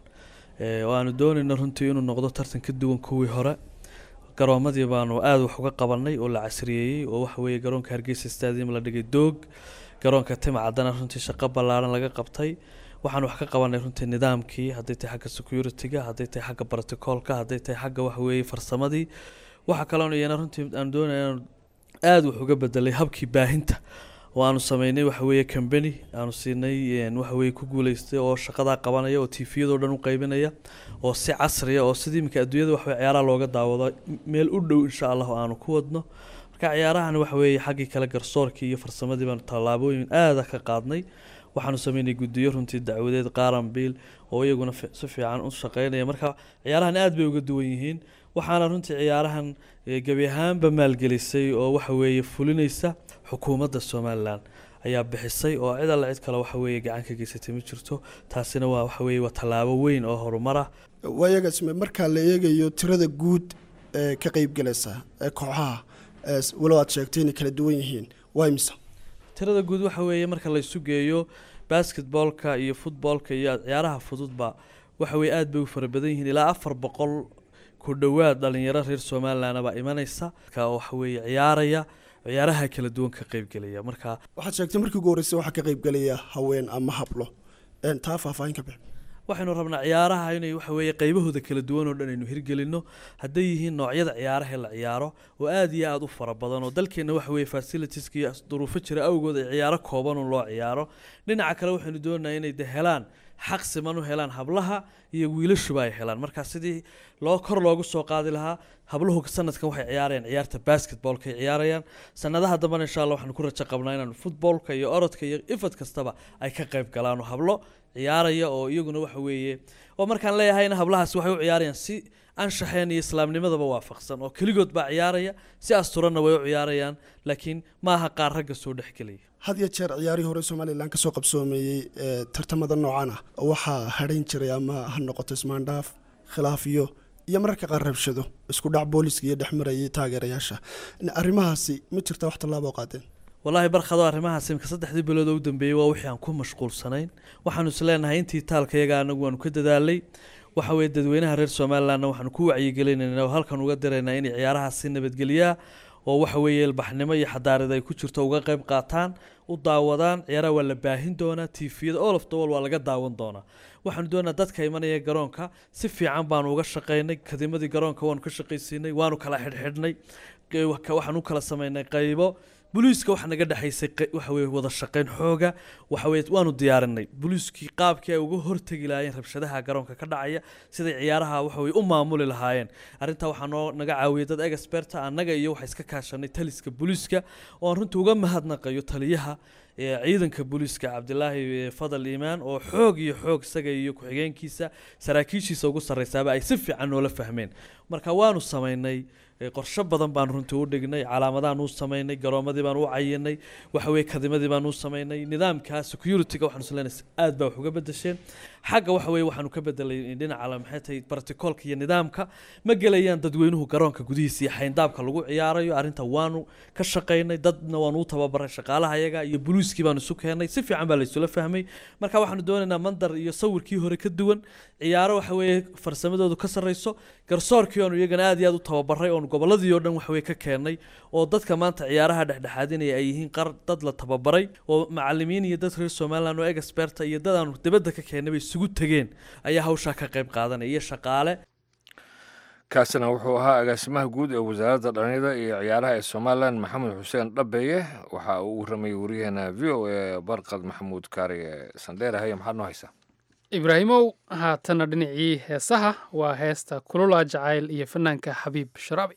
oo aanu doonayno runtii inuu noqdo tartan ka duwan kuwii hore garoomadii baanu aad wax uga qabanay oo la casriyeeyay oo waxa weeye garoonka Hargeysa Stadium la dhigay doog garoonka Timcadana runtii shaqo ballaaran laga qabtay waxaan wax ka qabanay runtii nidaamkii hadday tahay xagga security-ga hadday tahay xagga protocol-ka hadday tahay xagga wax weeye farsamadii waxa kale oo iyana runtii aan doonayaa aad wax uga bedelay habkii baahinta oo aanu sameynay waxa weeye company aanu siinay waxa weeye ku guuleystay oo shaqada qabanaya oo TV-yada oo dhan u qaybinaya oo si casri ah oo sidii imka adduunyada wax ciyaaraha looga daawado meel u dhow insha Allah aanu ku wadno marka ciyaarahan waxa weeye xaggii kala garsoorkii iyo farsamadii baan tallaabooyin aad ka qaadnay waxaanu sameynay guddiyo runtii dacwadeed qaaran biil oo iyaguna si fiican u shaqeynaya marka ciyaarahan aad bay uga duwan yihiin waxaana runtii ciyaarahan gabi ahaanba maalgelisay oo waxa weeye fulinaysa xukuumadda Soomaaliland ayaa bixisay oo cid alla cid kale waxa weeye gacan ka geysatay ma jirto taasina waa waxa weeye waa tallaabo weyn oo horumar ah wayaga marka la eegayo tirada guud ee ka qayb galaysa ee kooxaha walow aad sheegtay inay kala duwan yihiin waa imisa tirada guud waxa weeye marka la isu geeyo basketballka iyo footballka iyo ciyaaraha fududba waxa weeye aad bay u fara badan yihiin ilaa 400 ku dhawaad dhalinyaro reer Soomaaliland ba imanaysa ka waxa weeye ciyaaraha kala duwan ka qayb galaya marka waxaad sheegtay markii ugu horeysay waxa ka qayb galaya haween ama hablo taa faahfaahin ka bixi waxaynu rabnaa ciyaaraha inay waxa weeye qaybahooda kala duwan oo dhan aynu hirgelino hadday yihiin noocyada ciyaaraha la ciyaaro oo aad iyo aad u fara badan oo dalkeena waxa weeye facilities iyo duruufo jira awgood ay ciyaaro kooban oo loo ciyaaro dhinaca kale waxaynu doonaynaa inay helaan xaq siman u helaan hablaha iyo wiilashuba ay helaan marka sidii kor loogu soo qaadi lahaa habluhu sanadkan waxay ciyaarayaan ciyaarta basketballka ay ciyaarayaan sanadaha dambana insha Allah waxaan ku rajo qabnaa inaan footballka iyo orodka iyo ifad kastaba ay ka qayb galaan hablo ciyaaraya oo iyaguna waxa weeye oo markaan leeyahayna hablahaas waxay u ciyaarayaan si anshaxeen iyo islaamnimadaba waafaqsan oo kaligood baa ciyaaraya si asturanna way u ciyaarayaan laakiin ma aha qaar ragga soo dhaxgalaya had iyo jeer ciyaarihii hore Soomaaliland ka soo qabsoomeeyay tartamada noocan ah waxa hareyn jiray ama ha noqoto ismaandhaaf khilaaf iyo mararka qaar rabshado isku dhac booliska iyo dhexmarayay taageerayaasha arrimahaasi ma jirta wax tallaabo qaadeen والله برخدو arrimahaas imka 3 bilood oo dambeeyay waa wixii aan ku mashquulsanayn waxaanu isleenahay intii taalkayaga anagu waanu ka dadaalay waxa weeye dadweynaha reer Soomaaliland waxaanu ku wacyigelinaynaa oo halkan uga direynaa in ciyaaraha si nabadgelyo oo waxa weeye ilbaxnimo iyo xadaarad ay ku jirto uga qayb qaataan u daawadaan ciyaaraha waa la baahin doonaa TV-yada all of the world waa laga daawan doonaa waxaanu doonaa dadka imanaya garoonka si fiican baanu uga shaqeynay kadimadii garoonka waanu ka shaqaysiinay waanu kala xidhxidhnay waxaanu kala sameynay qaybo booliiska waxa naga dhaxaysay waxa weeye wada shaqeyn xooga waxa weeye waanu diyaarinay booliiskii qaabkii ay uga hortagi lahaayeen rabshadaha garoonka ka dhacaya sida ciyaaraha waxa weeye u maamuli lahaayeen arinta waxa naga caawiyay dad expert anaga iyo waxa iska kaashanay taliska booliiska oo runtii uga mahadnaqayo taliyaha ciidanka booliiska Cabdilaahi Fadal Iimaan oo xoog isaga iyo ku xigeenkiisa saraakiishiisa ugu sareysaba ay si fiican oo la fahmeen marka waanu sameynay qorshe badan baan runtii u dhignay calaamadahan u sameynay garoomadii baan u cayinay waxa weeye kadimadii baan u sameynay nidaamka security-ga waxaanu isleenahay aad baa wax uga bedesheen xagga waxa weeye waxaanu ka bedelay dhinaca maxay tahay protocol-ka iyo nidaamka ma gelayaan dadweynuhu garoonka gudihiisa iyo xayndaabka lagu ciyaarayo arinta waanu ka shaqeynay dadna waanu u tababaray shaqaalaha iyaga iyo booliiskii baan isu keenay si fiican baa la isula fahmay marka waxaanu doonaynaa mandar iyo sawirkii hore ka duwan ciyaaro waxa weeye farsamadoodu ka sareyso garsoorkii oo iyagana aad iyo aad u tababaray oo goboladii oo dhan wax way ka keenay oo dadka maanta ciyaaraha dhexdhexaadinaya ay yihiin dad la tababaray oo macallimiin iyo dad reer Soomaaliland oo expert iyo dad aan dibadda ka keenay isugu tageen ayaa hawsha ka qayb qaadanaya shaqaale kaasina wuxuu ahaa agaasimaha guud ee wasaaradda dhallinyarada iyo ciyaaraha ee somalilan maxamed xuseen dhabeeye waxa uu warramayay wariyaheena v o a barqad maxamuud kaariye sandheer haye maxaad noo haysaa ibraahimow haatana dhinacii heesaha waa heesta kulula jacayl iyo fanaanka xabiib sharaabi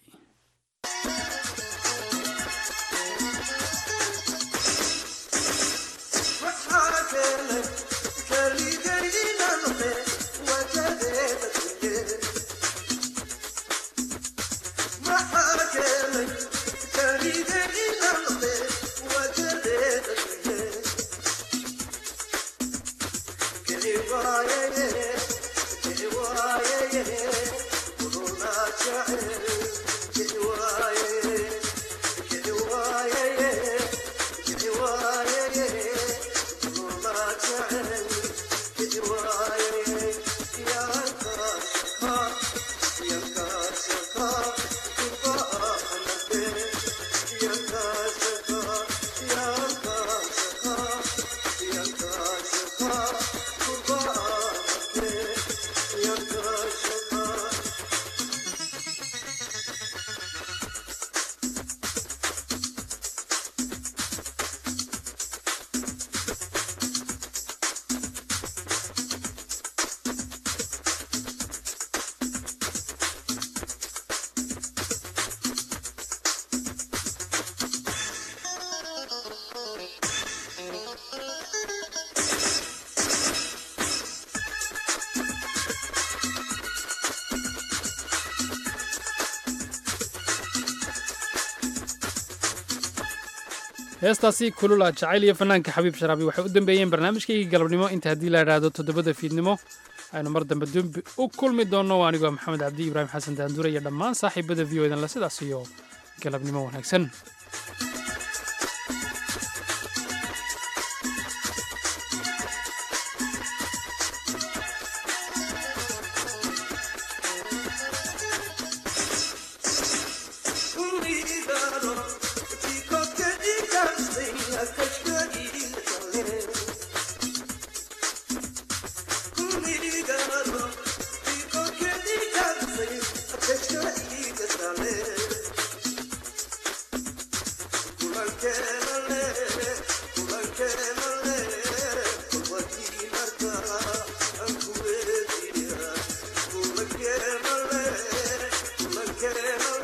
heestaasi kulula jacayl iyo fanaanka xabiib sharaabi waxay u dambeeyeen barnaamijkaygii galabnimo inta haddii la idhaahdo 7 fiidnimo aynu mar dambe dembi u kulmi doonno anigoo maxamed cabdi ibraahim xasan daanduure iyo dhammaan saaxiibada v o edan la sidaas iyo galabnimo wanaagsan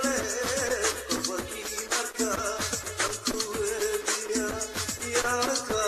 Yeah.